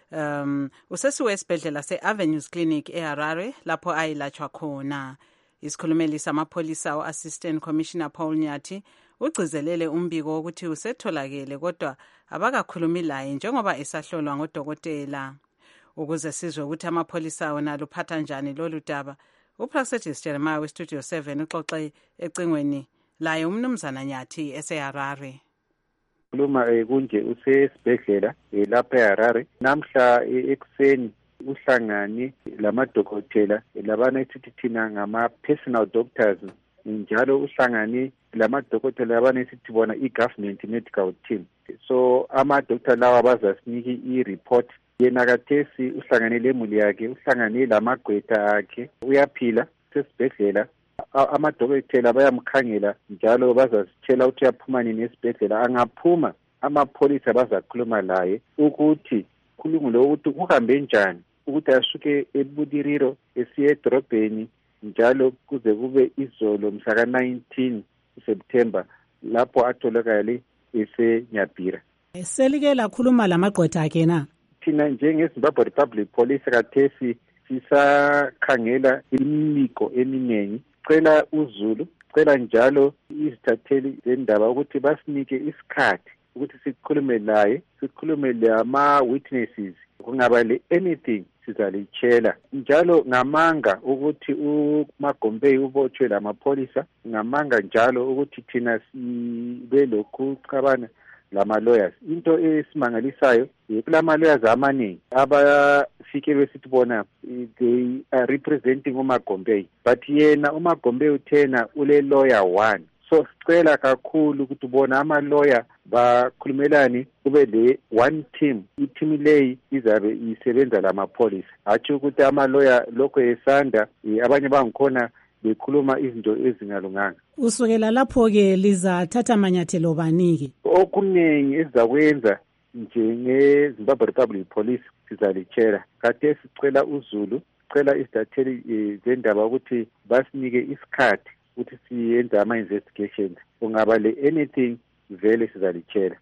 usesiwe esibhedlela se-Avenues Clinic eHarare lapho ayilatshwa khona. Isikhulumeli samapholisa u-Assistant Commissioner Paul Nyathi ugcizelele umbiko wokuthi usetholakele kodwa abakakhulumi laye njengoba esahlolwa ngodokotela. Ukuze sizwe ukuthi amapholisa wona luphatha njani lolu daba, uProfessor Jeremiah we-Studio 7 uxoxe ecingweni laye umnumzana Nyathi eseHarare. Khuluma kunje usesibhedlela lapha eHarare. Namhla ekuseni uhlangane lamadokotela labana esithi thina ngama-personal doctors, njalo uhlangane lamadokotela labana esithi bona i-government medical team. So amadokotela lawa bazasinika i-report. Yena kathesi uhlangane lemuli yakhe, uhlangane lamagqwetha akhe, uyaphila sesibhedlela. Amadokotela bayamkhangela njalo bazasitshela ukuthi uyaphuma nini esibhedlela. Angaphuma amapholisa bazakhuluma laye ukuthi kulungile ukuthi kuhambe njani, ukuthi asuke eBudiriro esiye edrobheni njalo kuze kube izolo mhla ka-19 September lapho atholakale eseNyabhira. Selike lakhuluma lamagqwetha akhe na? Thina njengeZimbabwe Republic Police kathesi sisakhangela imiko eminingi. Cela uZulu, cela njalo izithatheli zendaba ukuthi basinike isikhathi ukuthi sikhulume naye, sikhulume lama-witnesses. Kungaba le-anything sizalitshela. Njalo ngamanga ukuthi uMagombei ubotshwe lamapholisa, ngamanga njalo ukuthi thina sibe lokhu cabana lama-lawyers. Into esimangalisayo kulama-lawyers amaningi abafike besithi bona they are representing uMagombei, but yena uMagombei uthena ule-lawyer one. So sicela kakhulu ukuthi bona ama-lawyer bakhulumelani kube le one team. I-team leyi izabe isebenza lamapholisa. Hatshi ukuthi ama-lawyer lokho esanda abanye bangikhona bekhuluma izinto ezingalunganga. Usukela lapho-ke lizathatha manyathelo bani-ke? Okuningi ezizakwenza njengeZimbabwe Republic Police sizalitshela. Kade sicela uZulu, sicela izithatheli zendaba ukuthi basinike isikhathi ukuthi siyenze ama-investigations. Kungaba le-anything vele sizalitshela.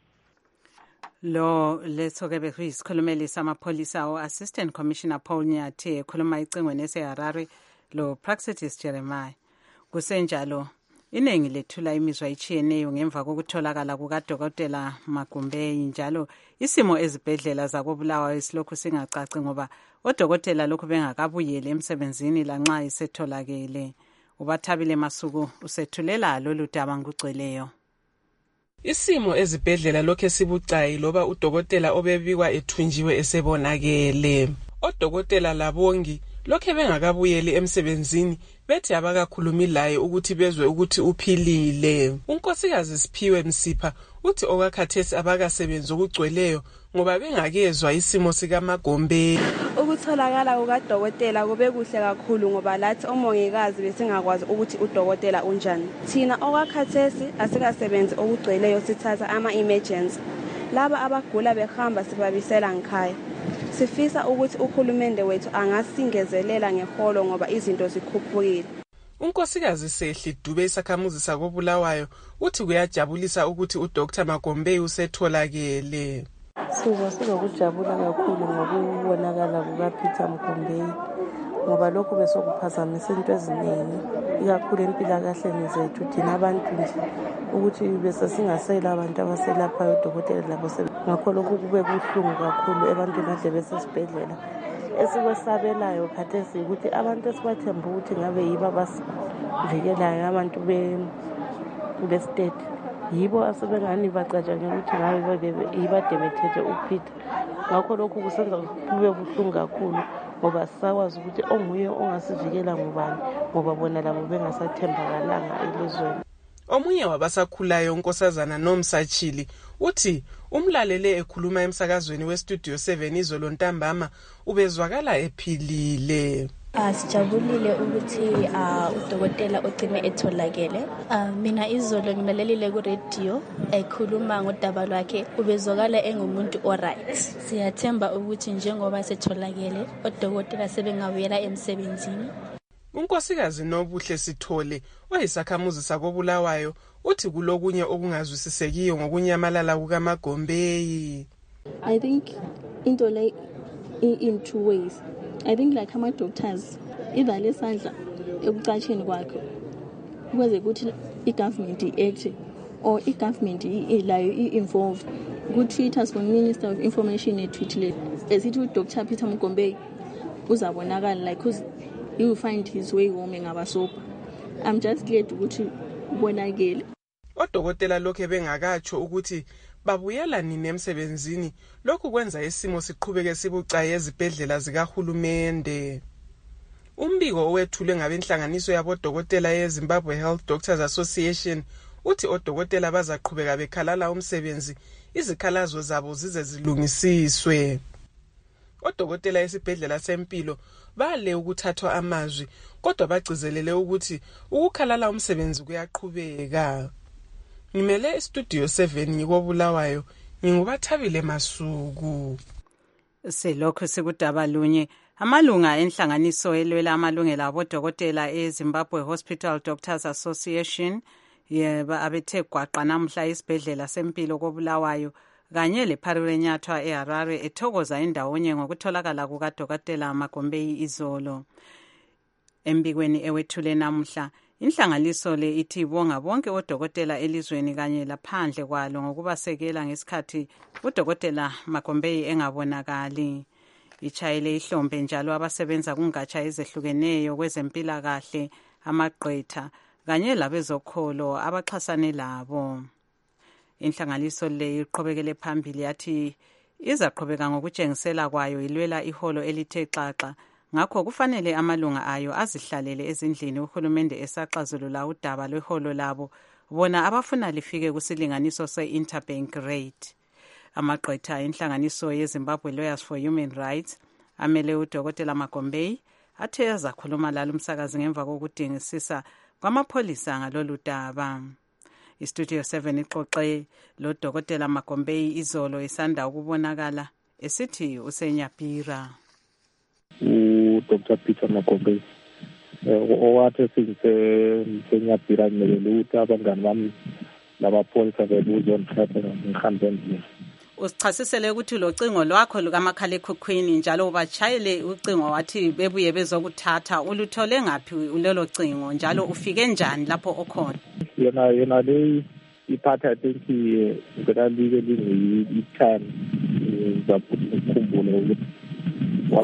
Lo letho-ke bekuyisikhulumeli samapholisa o-Assistant Commissioner Paul Nyathi ekhuluma icingweni eseHarare lo Praxetis Jeremiah. Kusenjalo iningi lethula imizwa ichiyeneyo ngemva kokutholakala kukaDokotela Magombei, njalo isimo ezibhedlela zakobulawayo isilokhu singacaci ngoba odokotela lokhu bengakabuyeli emsebenzini lanxa isetholakele. Ubathabile Masuku usethulela lolu daba ngugcweleyo. Isimo ezibhedlela lokhe sibucayi loba udokotela obebikwa ethunjiwe esebonakele. Odokotela labongi lokhe bengakabuyeli emsebenzini bethi abakakhulumi laye ukuthi bezwe ukuthi uphilile. Unkosikazi Siphiwe Msipha uthi okwakhathesi abakasebenzi okugcweleyo ngoba bengakezwa isimo sikaMagombe. Ukutholakala kukadokotela kube kuhle kakhulu ngoba lathi omongikazi besingakwazi ukuthi udokotela unjani. Thina okwakhathesi asikasebenzi okugcweleyo sithatha ama-emergency. Laba abagula behamba sibabisela ngikhaya. Sifisa ukuthi uhulumende wethu angasingezelela ngeholo ngoba izinto zikhuphukile. Unkosikazi Sehli Dube isakhamuzi sakoBulawayo uthi kuyajabulisa ukuthi uDr Magombe usetholakele. Sizokujabula kakhulu ngokubonakala kukaPeter Magombe ngoba lokhu besokuphazamise into eziningi ikakhulu empilakahleni zethu thina abantu nje ukuthi bese singasela abantu abaselaphayo udokotela labo ngakho lokhu kube buhlungu kakhulu ebantwini ade besesibhedlela. Esikwesabelayo khathesi ukuthi abantu esibathemba ukuthi ngabe yibo abasivikelayo abantu be-state yibo asebengani bacatshangela ukuthi ngabe yibade bethethe uPeter. Ngakho lokhu kusenza kube buhlungu kakhulu ngoba sisakwazi ukuthi onguye ongasivikela ngubani ngoba bona labo bengasathembakalanga elizweni. Omunye wabasakhulayo unkosazana Nomsachili uthi umlalele ekhuluma emsakazweni weStudio 7 izolo ntambama ubezwakala ephilile. Sijabulile ukuthi udokotela ogcine etholakele. Mina izolo ngilalelile ku-radio ekhuluma ngodaba lwakhe ubezwakala engumuntu oright. Siyathemba ukuthi njengoba setholakele odokotela sebengabuyela emsebenzini. Unkosikazi Nobuhle Sithole oyisakhamuzi sakoBulawayo uthi kulokunye okungazwisisekiyo ngokunyamalala kukaMagombe. I think into like in two ways. I think like ama-doctors either lesandla ekucatsheni kwakhe ukwenze ukuthi i-government i-act or i-government layo i-involved. Ku-Twitter for-Minister of Information etweetile esithi uDr Peter Magombe uzabonakala like because he will find his way home ngabasopa. I'm just glad ukuthi ubonakele. Odokotela lokhe bengakatsho ukuthi babuyela nini emsebenzini lokhu kwenza isimo siqhubeke sibucayi ezibhedlela zikahulumende. Umbiko owethulwe ngabenhlanganiso yabodokotela yeZimbabwe Health Doctors Association uthi odokotela bazaqhubeka bekhalala umsebenzi izikhalazo zabo zize zilungisiswe. Odokotela esibhedlela sempilo bale ukuthathwa amazwi kodwa bagcizelele ukuthi ukukhalala umsebenzi kuyaqhubeka. Ngimele iStudio 7 ngikobulawayo ngingubathabile Masuku. Selokho sikudaba lunye amalunga enhlanganiso elwela amalungelo abodokotela eZimbabwe Hospital Doctors Association yeba abethe gwaqa namhla isibhedlela sempilo kobulawayo kanye lePharirenyathwa eHarare ethokoza indawonye ngokutholakala kukaDokotela Magombe izolo. Embikweni ewethule namhla inhlanganiso le ithi ibonga bonke odokotela elizweni kanye laphandle kwalo ngokubasekela ngesikhathi uDokotela Magombe engabonakali. Ichayele ihlombe njalo abasebenza kungatsha ezehlukeneyo kwezempilakahle amagqwetha kanye labezokholo abaxhasane labo. Inhlanganiso le iqhubekele phambili yathi izaqhubeka ngokutshengisela kwayo ilwela iholo elithe xaxa ngakho kufanele amalunga ayo azihlalele ezindlini uhulumende esaxazulula udaba lweholo labo bona abafuna lifike kusilinganiso se-interbank rate. Amagqwetha inhlanganiso yeZimbabwe Lawyers for Human Rights amele uDokotela Magombe athe azakhuluma lalo umsakazi ngemva kokudingisisa kwamapholisa ngalolu daba. iStudio 7 ixoxe lo Dokotela Magombe izolo esanda ukubonakala esithi usenyapira. uDr Peter Magombe owathi senyapira ngelutho abangani bami labapholisa bebuzo ngihambe endlini. Usichasisele ukuthi lo cingo lwakho lukamakhala ekhukhwini njalo ubachayele ucingo wathi bebuye bezokuthatha uluthole ngapi ulelo cingo njalo ufike njani lapho okhona? Yena le iphatha I think ngena libe i-time zaphumbulo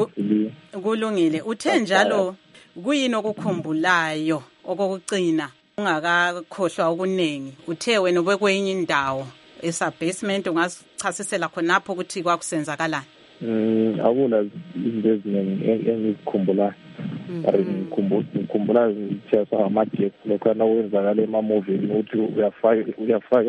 ukuthi kulungile uthe njalo kuyini okukhumbulayo okokugcina ungakakhohlwa okuningi uthe wena ubekwenye indawo esa-basement ungasichasisela khonapho ukuthi kwakusenzakalani? Akuna izinto eziningi engizikhumbulayo. Ngikhumbula ngithetha amajeff lokho nawenzakala emamovini ukuthi uyafaka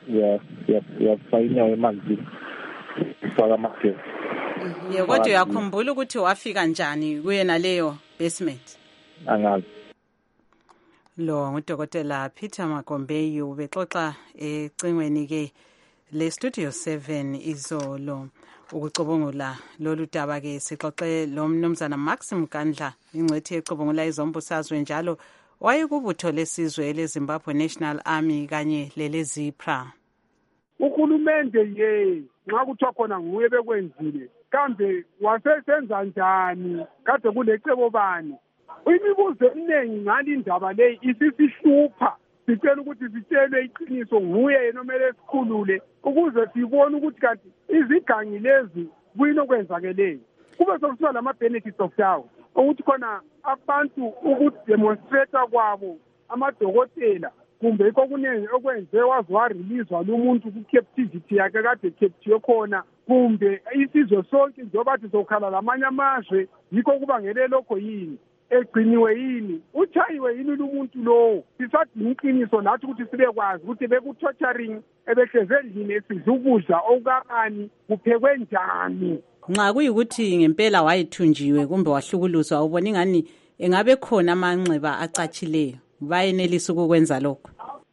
inyawo emanzini ufaka amajeff. Yebo, kodwa uyakhumbula ukuthi wafika njani kuyena leyo basement? Angazi. Lo ngudokotela Peter Magombeyi ubexoxa ecingweni ke le Studio 7 izolo ukucubungula lolu daba ke sixoxe lo mnumzana Maxim Kandla ingcwethi ecubungula izombusazwe njalo wayekubutho lesizwe leZimbabwe National Army kanye lelezipra. Uhulumende nxa kuthiwa khona nguye bekwenzile kambe wasesenza njani kade kulecebo bani? Imibuzo eminingi ngale ndaba leyi isisihlupha. Sicela ukuthi sitshelwe iqiniso nguye yena omele sikhulule ukuze sibone ukuthi kanti izigangi lezi kuyini okwenzakeleyo. Kube sokusiba lama-benefits of doubt ukuthi khona abantu ukudemonstrate kwabo amadokotela kumbe yikho kuningi okwenze waze wareleaswa lumuntu ku-captivity yakhe kade captive khona kumbe isizwe sonke njengoba bathi sokhala lamanye amazwe yikho kubangele lokho yini egciniwe yini uchayiwe yini lumuntu lowo. Sisadinga iqiniso nathi ukuthi sibekwazi ukuthi beku-torturing ebehleze endlini esidla ukudla okukabani kuphekwe njani. Nxa kuyikuthi ngempela wayethunjiwe kumbe wahlukuluzwa ubona ingani engabe khona amanxeba acatshileyo bayenelisa ukukwenza lokho?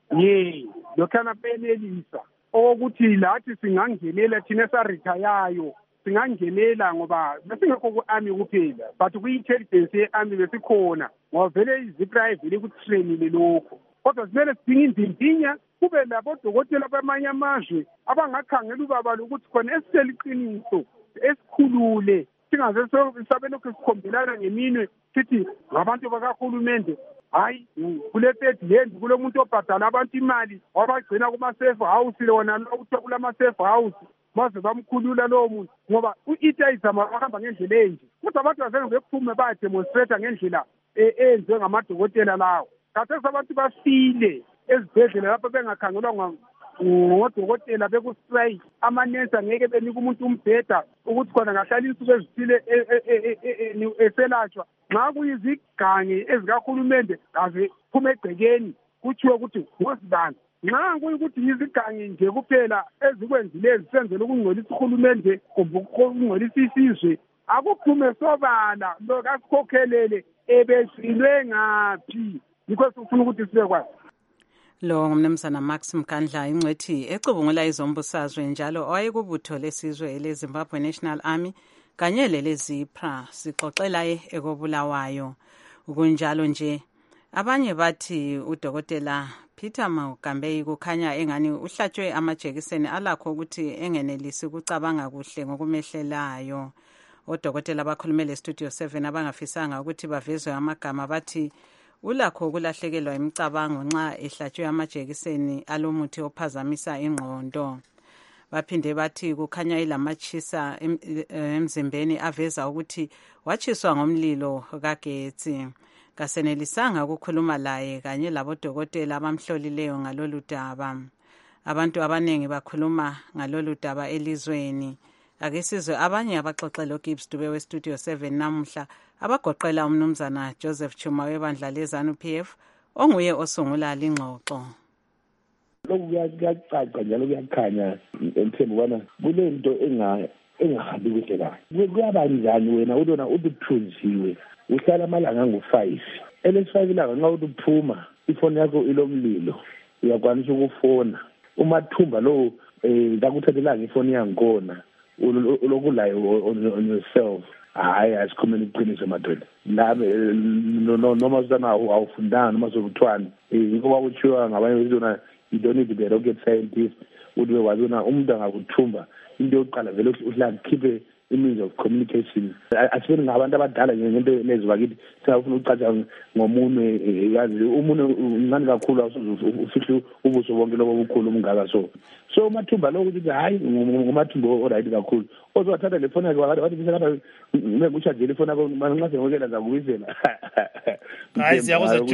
Lokhana benelisa okokuthi lathi singangenela thina esarithayayo singangenela ngoba besingekho ku-army kuphela but kwi-intelligence ye-army besikhona ngoba vele izipra vele kutrainile lokho. Kodwa simele sidinga indindinya kube labodokotela bamanye amazwe abangakhangela ubaba lokuthi khona esitshela iqiniso esikhulule singaze sabe lokhu sikhombelana ngeminwe sithi ngabantu bakahulumende hayi kule third land kulo muntu obhadala abantu imali wabagcina kuma-safe house wona lo kuthiwa kulama-safe house baze bamkhulula lowo muntu ngoba u-ita izama bahamba ngendlela enje kodwa abantu bazenge bephume bayademonstrata ngendlela enziwe ngamadokotela lawo. Kathesi abantu bafile ezibhedlela lapho bengakhangelwa ngodokotela bekustrike amanensi angeke benika umuntu umbheda ukuthi khona ngahlala insuku ezithile eselatshwa. Nxa kuyizigangi ezikahulumende kaze phume egcekeni kuthiwe ukuthi ngozibani. Nxa kuyikuthi yizigangi nje kuphela ezikwenzileyo zisenzela ukungcolisa uhulumende kumbe ukungcolisa isizwe akuphume sobala lo kasikhokhelele ebezilwe ngaphi. Yikho sifuna ukuthi sibekwazi. Lo ngumnumzana Maxim Kandla ingcwethi ecubungula izombusazwe njalo owayekubutho lesizwe leZimbabwe National Army kanye lelezipra sixoxela ekobulawayo. Kunjalo nje abanye bathi udokotela Peter Magombeyi kukhanya engani uhlatshwe amajekiseni alakho ukuthi engenelisi ukucabanga kuhle ngokumehlelayo. Odokotela bakhulume le-Studio 7 abangafisanga ukuthi bavezwe amagama bathi ulakho ukulahlekelwa imicabango nxa ehlatshwe amajekiseni alomuthi ophazamisa ingqondo. Baphinde bathi kukhanya ilamatshisa emzimbeni aveza ukuthi watshiswa ngomlilo kagetsi. Kasenelisanga ukukhuluma laye kanye labodokotela abamhlolileyo ngalolu daba. Abantu abaningi bakhuluma ngalolu daba elizweni. Ake sizwe abanye abaxoxela uGibbs Dube we-Studio 7 namuhla abagoqela umnumzana Joseph Chuma webandla leZANU-PF onguye osungula lingxoxo. Lokhu kuyacaca njalo kuyakhanya emthembu ubana kulento engahambi kuhle kahle. Kuyaba njani wena ulona ubuthunjiwe uhlala amalanga angu-5 elesi-5 ilanga nxa uphuma ifoni yakho ilomlilo uyakwanisa ukufona umathumba lowo ngakuthathelanga ifoni yangkhona ulokulayo on yourself. Hayi asikhulumeni iqiniso madoda labe noma usana awufundanga noma sokuthwani yikho kwakutshiwa ngabanye bezona you don't need to be a rocket scientist uthi wazona umuntu angakuthumba into yokuqala vele uhlakhiphe i-means of communication. Asiboni ngabantu abadala ngento lezo bakithi singafuna ukucaca ngomunwe yazi umunwe uncane kakhulu ufihle ubuso bonke lobo bukhulu umngaka so mathumba lokho ukuthi hayi ngumathumbo oright kakhulu ozothatha le phone yakhe wathi bisela ngikuchaje le phone yakho manxa sengokela zakubizela hayi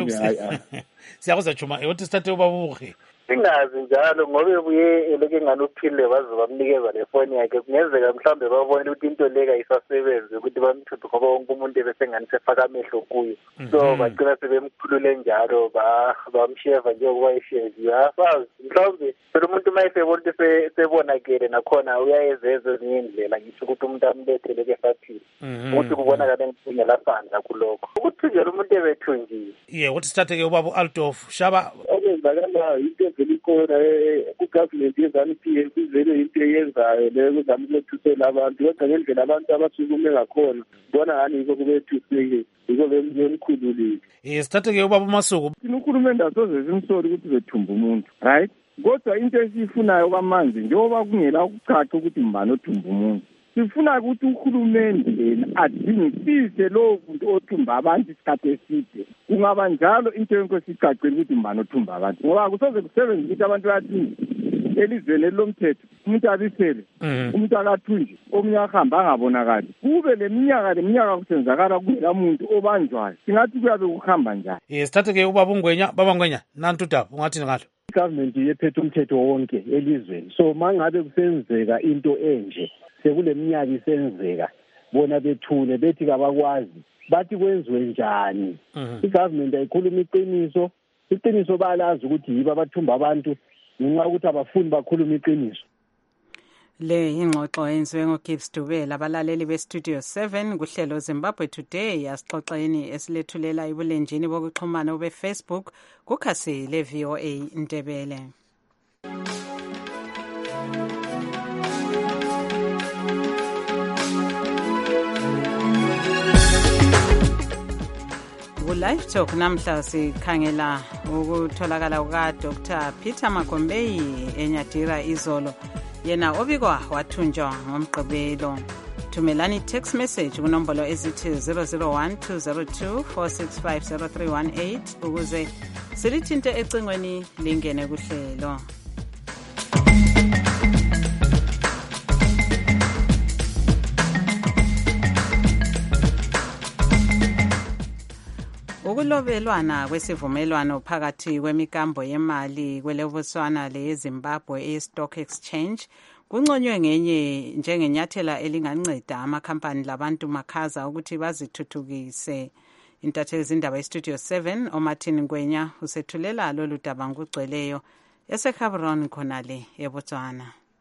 siyakuza Juma uthi sithathe ubabuke singazi njalo ngoba ebuye eleke nganophile baze bamnikeza le phone yakhe kungenzeka mhlambe babone ukuthi into leka isasebenze ukuthi bamthuthu ngoba wonke umuntu bese ngani sefaka amehlo kuyo so bagcina sebemkhulule njalo bamsheva njengoba ishezi yasazi mhlambe umuntu mayesebona ukuthi sebonakele nakhona uyayezeza ezinye indlela ngisho ukuthi umuntu ambethele kefathile ukuthi kubonakala ngingela sandla kulokho ukuthi nje umuntu ebethunjiwe uthi sithathe ke ubaba Althoff Shaba okwenzakala into velikhona ku-government ye-ZANU-PF kuvele into eyenzayo leyo kuzama ukuthusela abantu kodwa ngendlela abantu abasukume ngakhona bona ngani yikho kubethuseke yikho bemkhululile sithathe ke ubaba uMasuku uhulumende asoze simsoli ukuthi bethumba umuntu right kodwa into esiyifunayo kwamanje njengoba kungela ukucaca ukuthi mbani othumba umuntu sifuna ukuthi uhulumende yena adingisise lowo muntu othumba abantu isikhathi eside kungaba njalo into yonke sicacile ukuthi mbani othumba abantu ngoba kusoze kusebenze ukuthi abantu bathi elizweni elomthetho umuntu abisele umuntu akathunje omunye ahamba angabonakali kube leminyaka kusenzakala kungela muntu obanjwayo singathi kuyabe kuhamba njani sithathe ke ubaba uNgwenya baba Ngwenya nantu Daba ungathi ngalo government yephethe umthetho wonke elizweni so mangabe kusenzeka into enje sekule minyaka isenzeka bona bethule bethi kabakwazi bathi kwenziwe njani igovernment ayikhuluma iqiniso balazi ukuthi yiba bathumba abantu ngenxa ukuthi abafuni bakhuluma iqiniso le ingxoxo yenziwe ngoGibbs Dubela abalaleli bestudio 7 kuhlelo Zimbabwe Today asixoxeni esilethulela ibulenjini bokuxhumana obeFacebook kukhasi le VOA Ndebele. Live Talk namhla sikhangela ukutholakala kuka Dr. Peter Makombei eNyadira izolo yena obikwa wathunjwa ngomgqibelo. Thumelani text message kunombolo ezithi 0012024650318 ukuze silithinte ecingweni lingene kuhlelo. Ukulobelwana kwesivumelwano phakathi kwemikambo yemali kweleBotswana leZimbabwe e-Stock Exchange kunconywe njengenyathela elinganceda amakhampani labantu makhaza ukuthi bazithuthukise. Intatheli zindaba eStudio 7 oMartin Ngwenya usethulela lolu daba ngugcweleyo eseCameroon khonale eBotswana.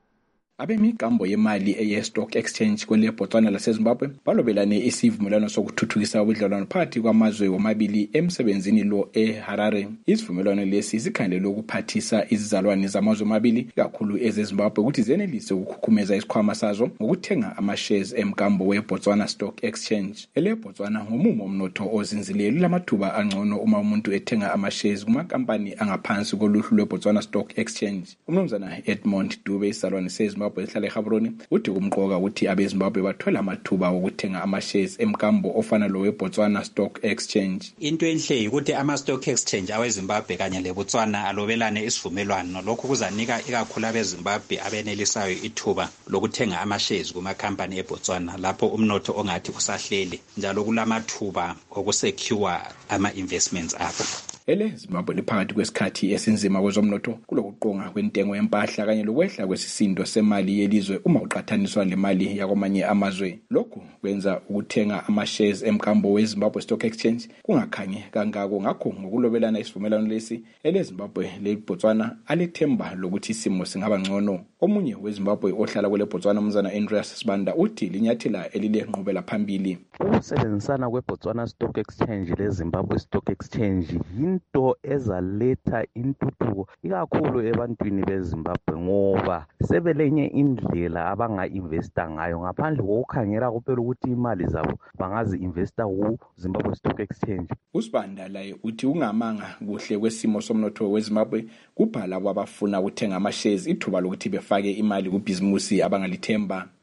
Abemikambo yemali eye-Stock Exchange kweleBotswana laseZimbabwe balobelane isivumelwano sokuthuthukisa ubudlelwano phakathi kwamazwe womabili emsebenzini lo eHarare. Isivumelwano lesi sikhangelwe ukuphathisa izizalwane zamazwe omabili kakhulu ezeZimbabwe ukuthi zenelise ukukhukhumeza isikhwama sazo ngokuthenga ama-shares emkambo weBotswana Stock Exchange. EleBotswana ngomumo omnotho ozinzileyo lamathuba angcono uma umuntu ethenga ama-shares kumakampani angaphansi koluhlu lweBotswana Stock Exchange. Umnumzana Edmond Dube isalwane seZimbabwe ehlala eGaborone uthi kumqoka ukuthi abeZimbabwe bathola amathuba okuthenga ama-shares emkambo ofana lo weBotswana Stock Exchange. Into enhle ukuthi ama-Stock Exchange aweZimbabwe kanye leBotswana alobelane isivumelwano lokhu kuzanika ikakhulu abeZimbabwe abenelisayo ithuba lokuthenga ama-shares kumakhampani eBotswana lapho umnotho ongathi usahlele njalo kulamathuba okusecure ama-investments abo. EleZimbabwe liphakathi kwesikhathi esinzima kwezomnotho kulokuqonga kwentengo yempahla kanye lokwehla kwesisindo semali yelizwe uma uqhathaniswa lemali yakwamanye amazwe. Lokhu kwenza ukuthenga ama-shares emkambo weZimbabwe Stock Exchange kungakhanyi kangako. Ngakho ngokulobelana isivumelwano lesi eleZimbabwe leBotswana alethemba lokuthi isimo singaba ngcono. Omunye weZimbabwe ohlala kweleBotswana umzana Andreas Sibanda uthi linyathela elilenqubela phambili. Ukusebenzisana kweBotswana Stock Exchange leZimbabwe Stock Exchange into ezaletha intuthuko ikakhulu ebantwini beZimbabwe ngoba sebelenye indlela abanga-investa ngayo ngaphandle kokukhangela kuphela ukuthi imali zabo bangazi-investa ku-Zimbabwe Stock Exchange. uSibanda laye uthi ungamanga kuhle kwesimo somnotho weZimbabwe kubhala abafuna ukuthenga ama-shares ithuba lokuthi befake imali kubhizimusi abangalithemba.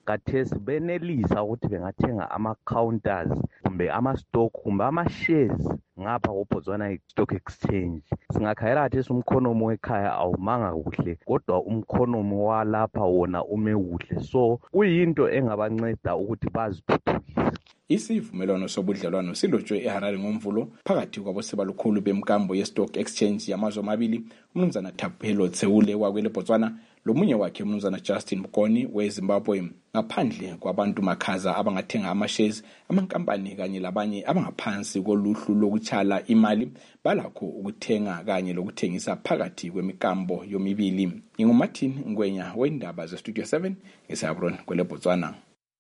kathesi benelisa ukuthi bengathenga ama-counters kumbe ama-stock kumbe ama-shares ngapha kuBotswana Stock Exchange. Singakhayela kathesi umkhonomi wekhaya awumanga kuhle, kodwa umkhonomi walapha wona ume kuhle, so kuyinto engabanceda ukuthi bazithuthukise. Isivumelwano sobudlelwano silotshwe eHarare ngoMvulo phakathi kwabosebalukhulu bemkambo yeStock Exchange yamazwe amabili, umnumzana Thapelo Tseule wakwele Botswana lomunye wakhe umnumzana Justin Mkoni weZimbabwe. Ngaphandle kwabantu makhaza abangathenga ama-shares, amankampani kanye labanye abangaphansi koluhlu lokutshala imali balakho ukuthenga kanye lokuthengisa phakathi kwemikambo yomibili. NginguMartin Ngwenya weindaba zeStudio 7 eSabron kwele Botswana.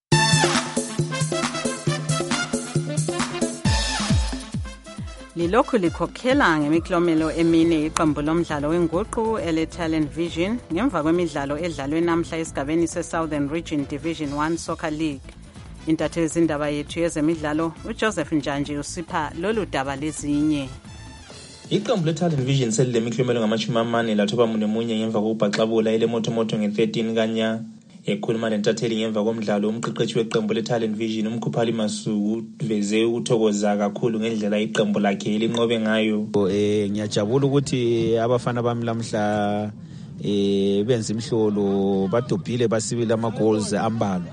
Lilokhu likhokhela ngemiklomelo emine iqembu lomdlalo wenguqu ele-Talent Vision ngemva kwemidlalo edlalwe namhla esigabeni se-Southern Region Division 1 Soccer League. Intatheli zindaba yethu yezemidlalo uJoseph Njanje usipha lolu daba lezinye. Iqembu le-Talent Vision selile miklomelo ngama-40 lathoba munye ngemva kokubhaxabula elemotomoto nge-13 kanya. Ekhuluma lentatheli ngemva komdlalo umqeqeshi weqembu le-Talent Vision uMkhuphali Masuku uveze ukuthokoza kakhulu ngendlela iqembu lakhe linqobe ngayo. Ngiyajabula ukuthi abafana bami lamhla benza imhlolo badobhile basibile ama-goals ambalwa.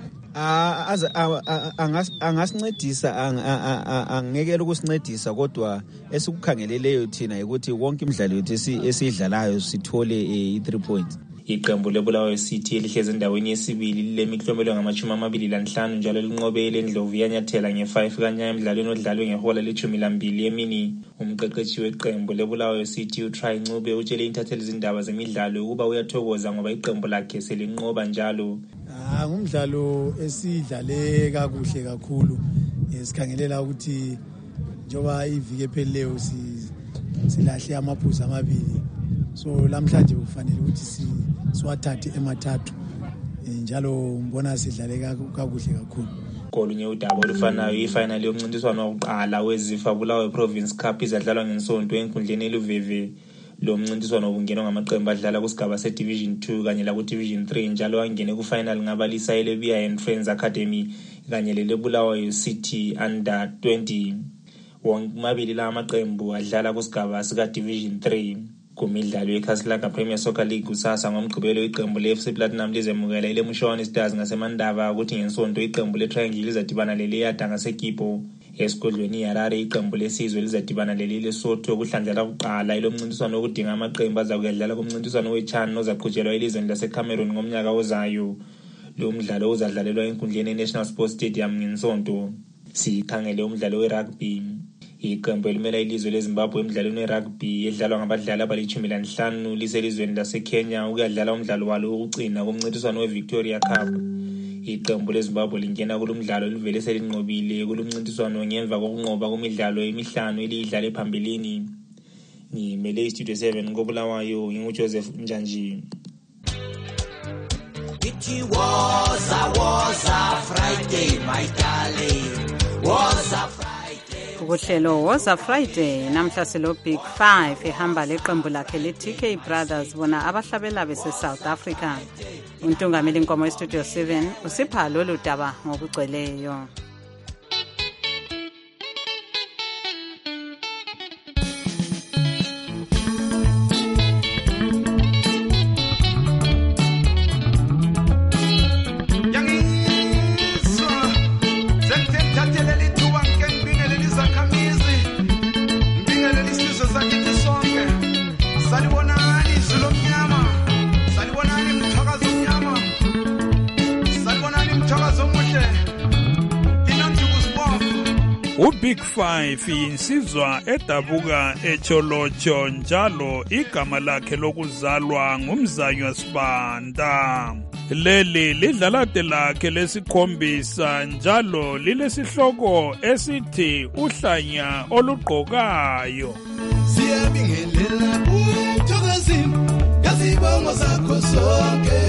Angasincedisa angekela ukusincedisa, kodwa esikukhangeleleyo thina ukuthi wonke imidlalo yethu esiyidlalayo sithole i-3 points. Iqembu leBulawayo City elihlezi endaweni yesibili lemiklomelo ngama-25 njalo linqobe eLendlovu yanyathela nge-5 kanya emidlalweni odlalwe ngehola le-12 emini. Umqeqeshi weqembu leBulawayo City uTry Ncube utshele intatheli zindaba zemidlalo ukuba uyathokoza ngoba iqembu lakhe selinqoba njalo. Ngumdlalo esidlale kakuhle kakhulu, sikhangelela ukuthi njoba iviki ephelileyo silahle amaphuzu amabili, so lamhlanje kufanele ukuthi siwathathe emathathu, njalo ngibona sidlale kakuhle kakhulu. Kolunye udaba olufanayo ifinal yomncintiswano wokuqala weZifa Bulawayo Province Cup izadlalwa ngesonto enkundleni eLuveve. Lo mncintiswano ubungenwa ngamaqembu adlala kusigaba se-Division 2 kanye la ku-Division 3 njalo angene ku-final ngabalisa eleBia and Friends Academy kanye leleBulawayo City Under 20. Womabili la amaqembu adlala kusigaba sika-Division 3. Kumidlalo yeKhasilaka Premier Soccer League kusasa ngomgqibelo iqembu le-FC Platinum lizemukela ileMushwana Stars ngasemandaba ukuthi ngensonto iqembu le-Triangle lizadibana leleyada ngaseKipo. Esigodlweni iHarare iqembu lesizwe lizadibana lelilesotho kuhlandlela kuqala ilomncintiswano okudinga amaqembu azakudlala kumncintiswano weChan ozaqhutshelwa elizweni laseCameroon ngomnyaka ozayo. Lo mdlalo uzadlalelwa enkundleni eNational Sports Stadium ngensonto. Sikhangele umdlalo werugby. Iqembu elimela ilizwe leZimbabwe emidlalweni werugby edlalwa ngabadlali abali-15 liselizweni laseKenya ukuyadlala umdlalo walo wokugcina kumncintiswano weVictoria Cup. Iqembu leZimbabwe lingena kulomdlalo livele selinqobile kulomncintiswano ngemva kokunqoba kumidlalo emihlanu eliyidlale phambilini. Ngimele iStudio 7 koBulawayo nginguJoseph Njanji. It was a Friday, my darling. Was a Friday. Uhlelo was a Friday namhla selo Big 5 ehamba leqembu lakhe le-TK Brothers bona abahlabela bese South Africa. Untungameli inkomo eStudio 7 usipha lolu daba ngokugcweleyo. uBig 5 insizwa edabuka eCholocho njalo igama lakhe lokuzalwa ngumzanywa Sibanda. Leli lidlalade lakhe lesikhombisa njalo lilesihloko esithi uhlanya olugqokayo. Siyabingelela uThokozini yazibongo zakho sonke.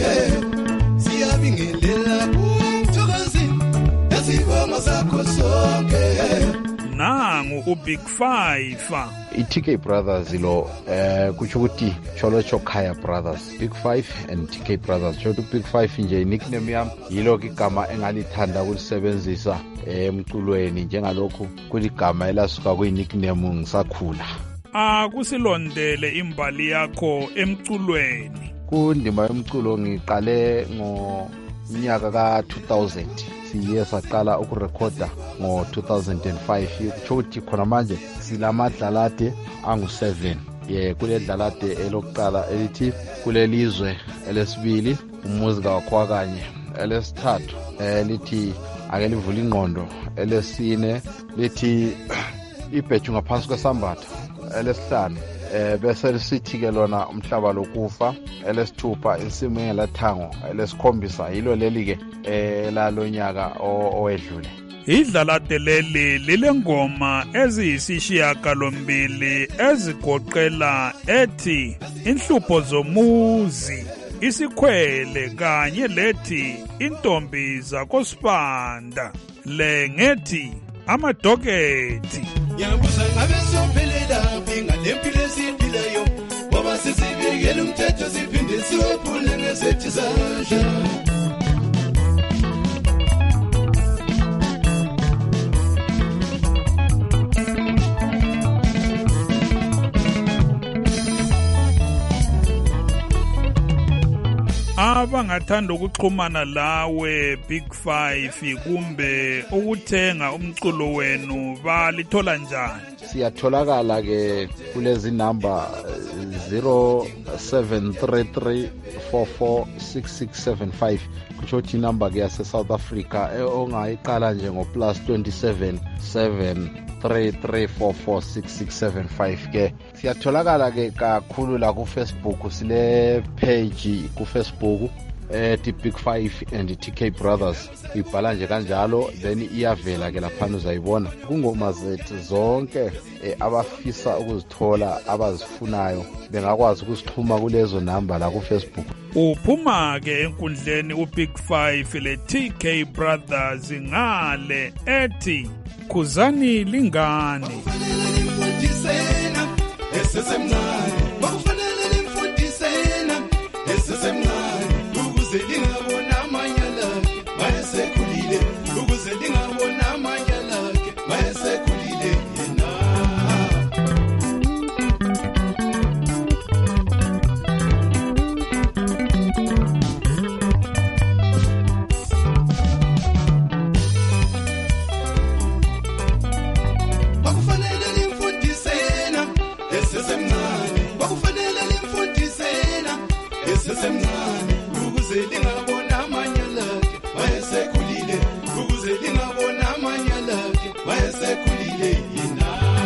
Siyabingelela uThokozini yazibongo zakho sonke. nangu uBig 5. i-TK Brothers lo kutsho ukuthi Cholocho Khaya Brothers, Big 5 and TK Brothers. Tsho ukuthi Big 5 nje nickname yami yilo igama engalithanda ukulisebenzisa emculweni, njengalokhu kuligama elasuka kwi-nickname ngisakhula. Akusilondele imbali yakho emculweni. Kundima yomculo ngiqale ngonyaka ka-2000. Siye saqala ukurekhoda ngo-2005. Kutsho ukuthi khona manje silamadlalade angu-7. Kule dlalade elokuqala elithi kulelizwe, elesibili umuzi kaWakho kanye, elesithathu lithi ake livula ingqondo, elesine lithi ibheju ngaphansi kwesambatho, elesihlanu bese lisithi-ke lona umhlaba lokufa, elesithupha insimo engelathango, elesikhombisa yilo leli-ke lalonyaka owedlule. Idlalade leli lilengoma eziyisishiyagalombili ezigoqela ethi inhlupho zomuzi, isikhwele kanye lethi intombi zakoSibanda, le ngethi amadokethi. Ngiyabuza ngabe sophelela phinga lempilo esiphileyo, ngoba sizibekele umthetho siphinde siwephule ngezethu izandla. Abangathanda ukuxhumana lawe Big 5 kumbe ukuthenga umculo wenu balithola njani? Siyatholakala ke kulezi number 0733446675. Kutsho ukuthi number ke yase South Africa ongayiqala nje ngo +27 733446675 ke. Siyatholakala ke kakhulu la ku Facebook, sile page ku Facebook ethi Big 5 and TK Brothers. Ibhala nje kanjalo then iyavela ke lapha uzayibona kungoma zethu zonke. Abafisa ukuzithola abazifunayo bengakwazi ukusixhuma kulezo number la ku Facebook. Uphuma ke enkundleni uBig 5 le TK Brothers ngale ethi khuzani lingane. Esesemncane bakufanele limfundisena, esesemncane ukuze lingabona amanyala mayesekhulile, ukuze lingabona amanyala mayesekhulile yena. Bakufanele limfundisena, esesemncane bakufanele limfundisena, esesemncane ukuze lingabona amanyala mayesekhulile, ukuze lingabona amanyala mayesekhulile yena.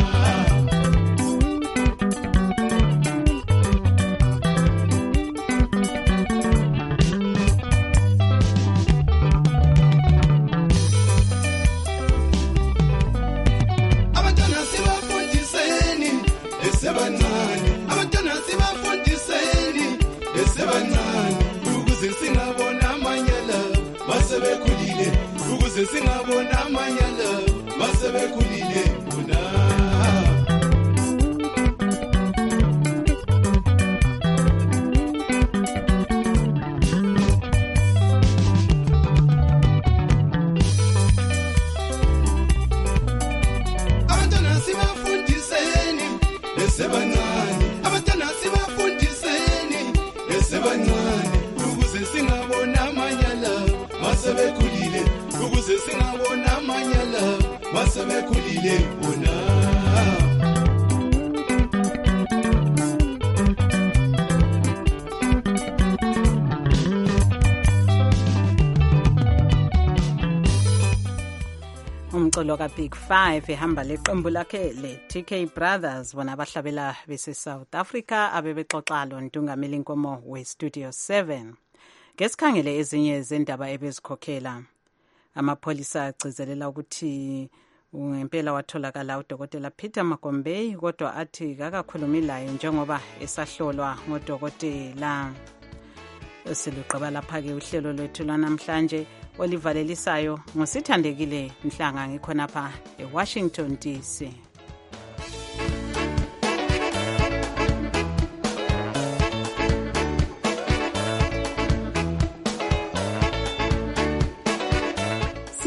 Abantwana sibafundiseni esebancane, abantwana sibafundiseni esebancane ukuze singabona amanyala masebekhulile, ukuze singabona amanyala masebekhulile bona. Abantwana sibafundiseni esebancane, abantwana sibafundiseni esebancane ukuze singabona amanyala masebekhulile, ukuze singabona amanyala masebekhulile bona. Umculo kaBig 5 ehamba leqembu lakhe le TK Brothers, bona abahlabela bese South Africa abebexoxa lo Ntungameli Nkomo we-Studio 7. Ngesikhangele ezinye zendaba ebezikhokhela, amapholisa agcizelela ukuthi ngempela watholakala udokotela Peter Magombei, kodwa athi kakakhulumi laye njengoba esahlolwa ngodokotela. Siluqaba lapha-ke uhlelo lwethu lwanamhlanje olivalelisayo ngosithandekile Mhlanga, ngikhonapha eWashington DC.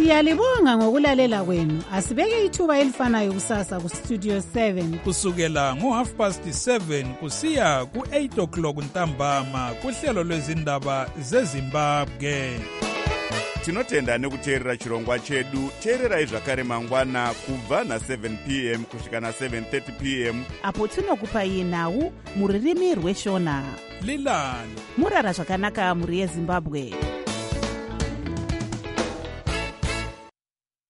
Siyalibonga ngokulalela kwenu. Asibeke ithuba elifanayo kusasa ku Studio 7 kusukela ngo7:30 kusiya ku8 o'clock ntambama kuhlelo lwezindaba zeZimbabwe. Tinotenda nekuteerera chirongwa chedu. Teererai zvakare mangwana kubva na7 p.m. kusvika na7:30 p.m. apo tinokupai nhau muririmi rweshona. Lilani murara zvakanaka muri yeZimbabwe.